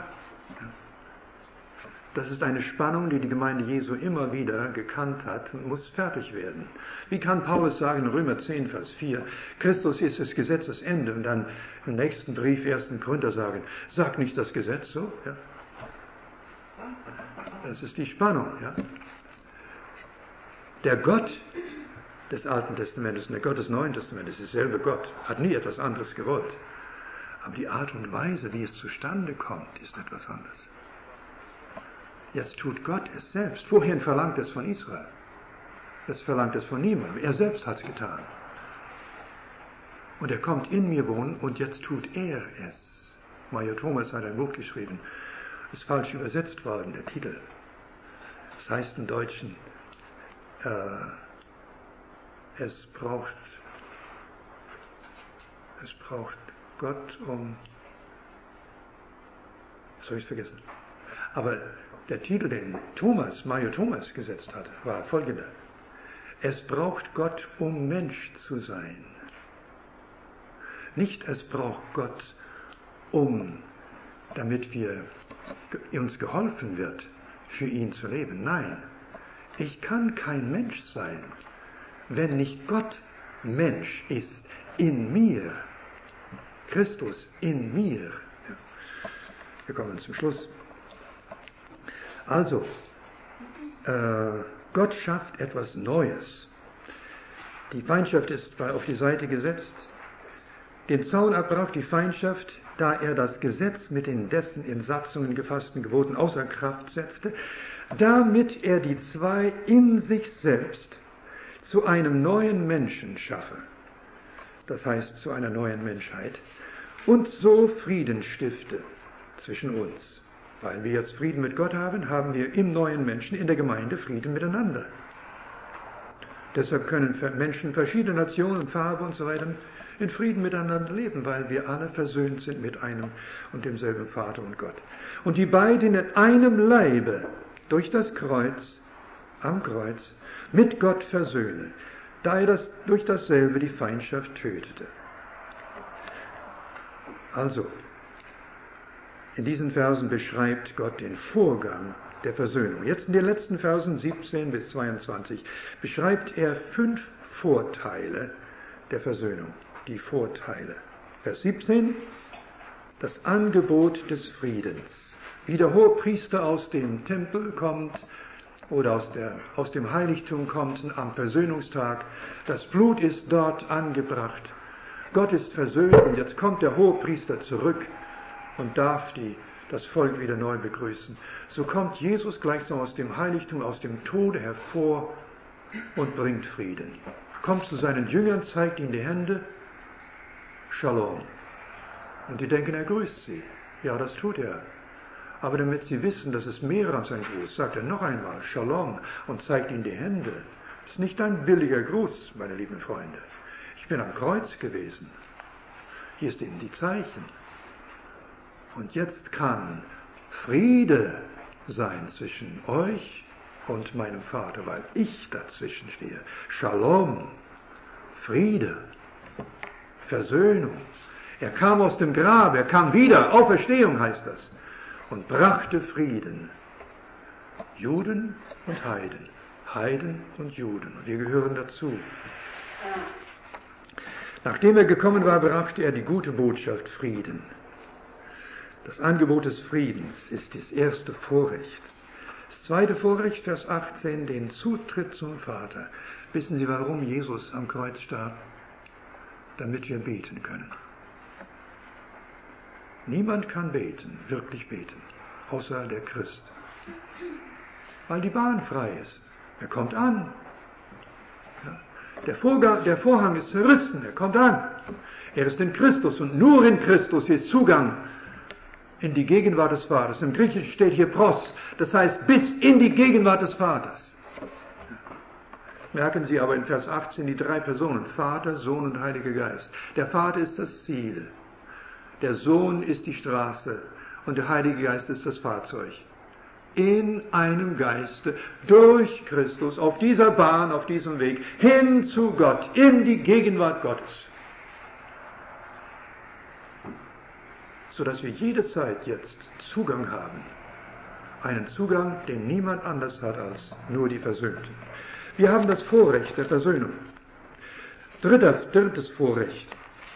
A: Das ist eine Spannung, die die Gemeinde Jesu immer wieder gekannt hat und muss fertig werden. Wie kann Paulus sagen in Römer 10, Vers 4, Christus ist des Gesetzes Ende, und dann im nächsten Brief, 1. Korinther sagen, sagt nicht das Gesetz so? Ja? Das ist die Spannung. Ja? Der Gott des Alten Testamentes und der Gott des Neuen Testamentes ist derselbe Gott, hat nie etwas anderes gewollt. Aber die Art und Weise, wie es zustande kommt, ist etwas anderes. Jetzt tut Gott es selbst. Vorhin verlangt es von Israel. Es verlangt es von niemandem. Er selbst hat es getan. Und er kommt in mir wohnen und jetzt tut er es. Major Thomas hat ein Buch geschrieben. Ist falsch übersetzt worden, der Titel. Das heißt im Deutschen, es braucht Gott was habe ich vergessen? Aber der Titel, den Major Thomas gesetzt hat, war folgender. Es braucht Gott, um Mensch zu sein. Nicht es braucht Gott, damit uns geholfen wird, für ihn zu leben. Nein, ich kann kein Mensch sein, wenn nicht Gott Mensch ist in mir. Christus in mir. Wir kommen zum Schluss. Also, Gott schafft etwas Neues. Die Feindschaft ist auf die Seite gesetzt. Den Zaun abbrach die Feindschaft, da er das Gesetz mit den dessen in Satzungen gefassten Geboten außer Kraft setzte, damit er die zwei in sich selbst zu einem neuen Menschen schaffe. Das heißt, zu einer neuen Menschheit. Und so Frieden stifte zwischen uns. Weil wir jetzt Frieden mit Gott haben, haben wir im neuen Menschen, in der Gemeinde, Frieden miteinander. Deshalb können Menschen verschiedener Nationen, Farbe und so weiter in Frieden miteinander leben, weil wir alle versöhnt sind mit einem und demselben Vater und Gott. Und die beiden in einem Leibe durch das Kreuz, am Kreuz, mit Gott versöhnen, da er durch dasselbe die Feindschaft tötete. Also, in diesen Versen beschreibt Gott den Vorgang der Versöhnung. Jetzt in den letzten Versen 17 bis 22 beschreibt er 5 Vorteile der Versöhnung. Die Vorteile. Vers 17, das Angebot des Friedens. Wie der Hohepriester aus dem Tempel kommt oder aus dem Heiligtum kommt am Versöhnungstag, das Blut ist dort angebracht. Gott ist versöhnt und jetzt kommt der Hohepriester zurück und darf das Volk wieder neu begrüßen. So kommt Jesus gleichsam aus dem Heiligtum, aus dem Tode hervor und bringt Frieden. Kommt zu seinen Jüngern, zeigt ihnen die Hände, Shalom. Und die denken, er grüßt sie. Ja, das tut er. Aber damit sie wissen, dass es mehr als ein Gruß, sagt er noch einmal Shalom und zeigt ihnen die Hände. Das ist nicht ein billiger Gruß, meine lieben Freunde. Ich bin am Kreuz gewesen. Hier stehen die Zeichen. Und jetzt kann Friede sein zwischen euch und meinem Vater, weil ich dazwischen stehe. Shalom, Friede, Versöhnung. Er kam aus dem Grab, er kam wieder, Auferstehung heißt das, und brachte Frieden. Juden und Heiden, Heiden und Juden, und wir gehören dazu. Nachdem er gekommen war, brachte er die gute Botschaft Frieden. Das Angebot des Friedens ist das erste Vorrecht. Das zweite Vorrecht, Vers 18, den Zutritt zum Vater. Wissen Sie, warum Jesus am Kreuz starb? Damit wir beten können. Niemand kann beten, wirklich beten, außer der Christ. Weil die Bahn frei ist. Er kommt an. Ja. Der Vorhang ist zerrissen, er kommt an. Er ist in Christus und nur in Christus ist Zugang in die Gegenwart des Vaters. Im Griechischen steht hier pros, das heißt bis in die Gegenwart des Vaters. Merken Sie aber in Vers 18 die 3 Personen, Vater, Sohn und Heiliger Geist. Der Vater ist das Ziel, der Sohn ist die Straße und der Heilige Geist ist das Fahrzeug. In einem Geiste, durch Christus, auf dieser Bahn, auf diesem Weg, hin zu Gott, in die Gegenwart Gottes. Sodass wir jederzeit jetzt Zugang haben. Einen Zugang, den niemand anders hat als nur die Versöhnten. Wir haben das Vorrecht der Versöhnung. Drittes Vorrecht.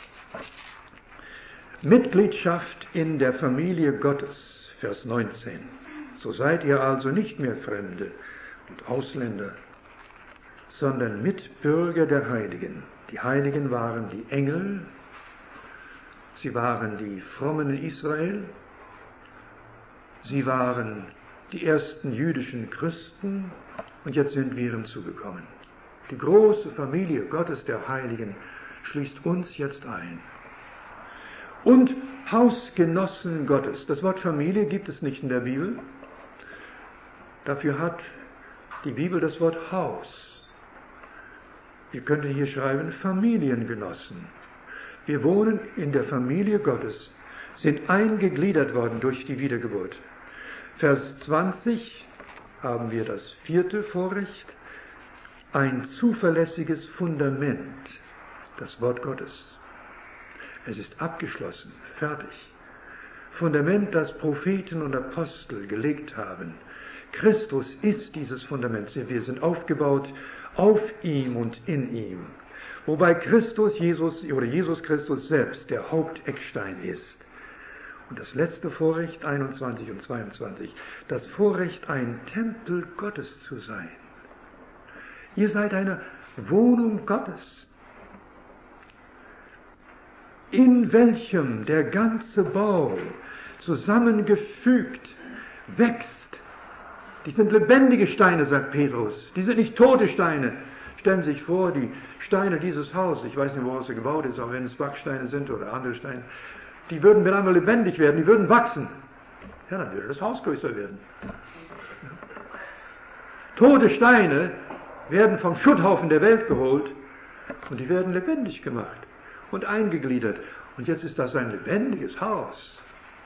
A: Mitgliedschaft in der Familie Gottes, Vers 19. So seid ihr also nicht mehr Fremde und Ausländer, sondern Mitbürger der Heiligen. Die Heiligen waren die Engel, sie waren die Frommen in Israel, sie waren die ersten jüdischen Christen und jetzt sind wir hinzugekommen. Die große Familie Gottes der Heiligen schließt uns jetzt ein. Und Hausgenossen Gottes. Das Wort Familie gibt es nicht in der Bibel. Dafür hat die Bibel das Wort Haus. Wir könnten hier schreiben Familiengenossen. Wir wohnen in der Familie Gottes, sind eingegliedert worden durch die Wiedergeburt. Vers 20 haben wir das 4. Vorrecht, ein zuverlässiges Fundament, das Wort Gottes. Es ist abgeschlossen, fertig. Fundament, das Propheten und Apostel gelegt haben. Christus ist dieses Fundament. Wir sind aufgebaut auf ihm und in ihm. Wobei Jesus Christus selbst der Haupteckstein ist. Und das letzte Vorrecht, 21 und 22, das Vorrecht, ein Tempel Gottes zu sein. Ihr seid eine Wohnung Gottes, in welchem der ganze Bau zusammengefügt wächst. Die sind lebendige Steine, sagt Petrus. Die sind nicht tote Steine. Stellen Sie sich vor, die Steine dieses Hauses, ich weiß nicht, woraus sie gebaut ist, aber wenn es Backsteine sind oder andere Steine, die würden wenn einmal lebendig werden, die würden wachsen. Ja, dann würde das Haus größer werden. Tote Steine werden vom Schutthaufen der Welt geholt und die werden lebendig gemacht und eingegliedert. Und jetzt ist das ein lebendiges Haus.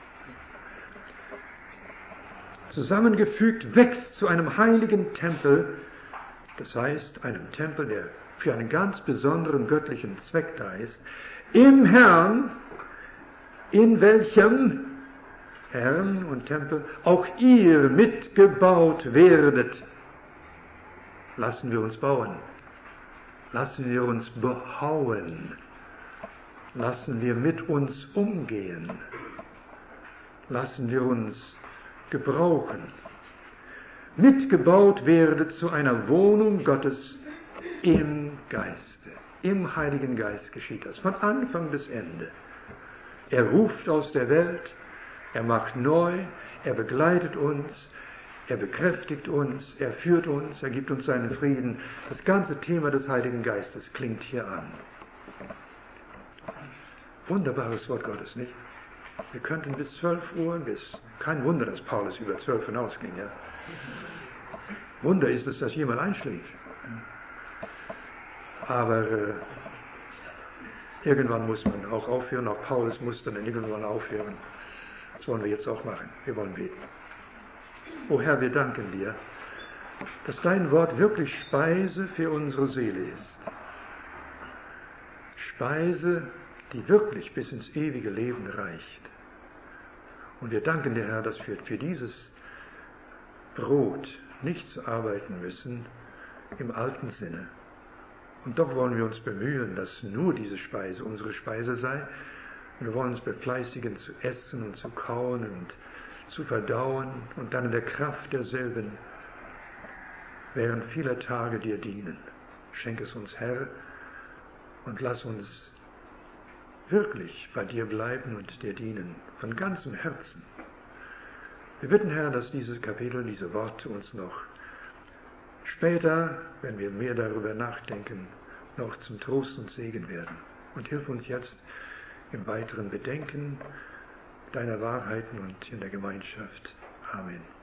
A: Zusammengefügt wächst zu einem heiligen Tempel, das heißt einem Tempel, der für einen ganz besonderen göttlichen Zweck da ist, im Herrn, in welchem Herrn und Tempel auch ihr mitgebaut werdet. Lassen wir uns bauen, lassen wir uns behauen, lassen wir mit uns umgehen, lassen wir uns gebrauchen. Mitgebaut werdet zu einer Wohnung Gottes im Geiste. Im Heiligen Geist geschieht das, von Anfang bis Ende. Er ruft aus der Welt, er macht neu, er begleitet uns, er bekräftigt uns, er führt uns, er gibt uns seinen Frieden. Das ganze Thema des Heiligen Geistes klingt hier an. Wunderbares Wort Gottes, nicht? Wir könnten bis 12 Uhr, kein Wunder, dass Paulus über 12 hinausging, ja. Wunder ist es, dass jemand einschläft. Aber irgendwann muss man auch aufhören, auch Paulus muss dann irgendwann aufhören. Das wollen wir jetzt auch machen. Wir wollen beten. O Herr, wir danken dir, dass dein Wort wirklich Speise für unsere Seele ist. Speise, die wirklich bis ins ewige Leben reicht. Und wir danken dir, Herr, dass wir für dieses Brot nicht zu arbeiten müssen im alten Sinne. Und doch wollen wir uns bemühen, dass nur diese Speise unsere Speise sei. Wir wollen uns befleißigen zu essen und zu kauen und zu verdauen und dann in der Kraft derselben während vieler Tage dir dienen. Schenk es uns, Herr, und lass uns wirklich bei dir bleiben und dir dienen, von ganzem Herzen. Wir bitten, Herr, dass dieses Kapitel, diese Worte uns noch später, wenn wir mehr darüber nachdenken, noch zum Trost und Segen werden. Und hilf uns jetzt im weiteren Bedenken deiner Wahrheiten und in der Gemeinschaft. Amen.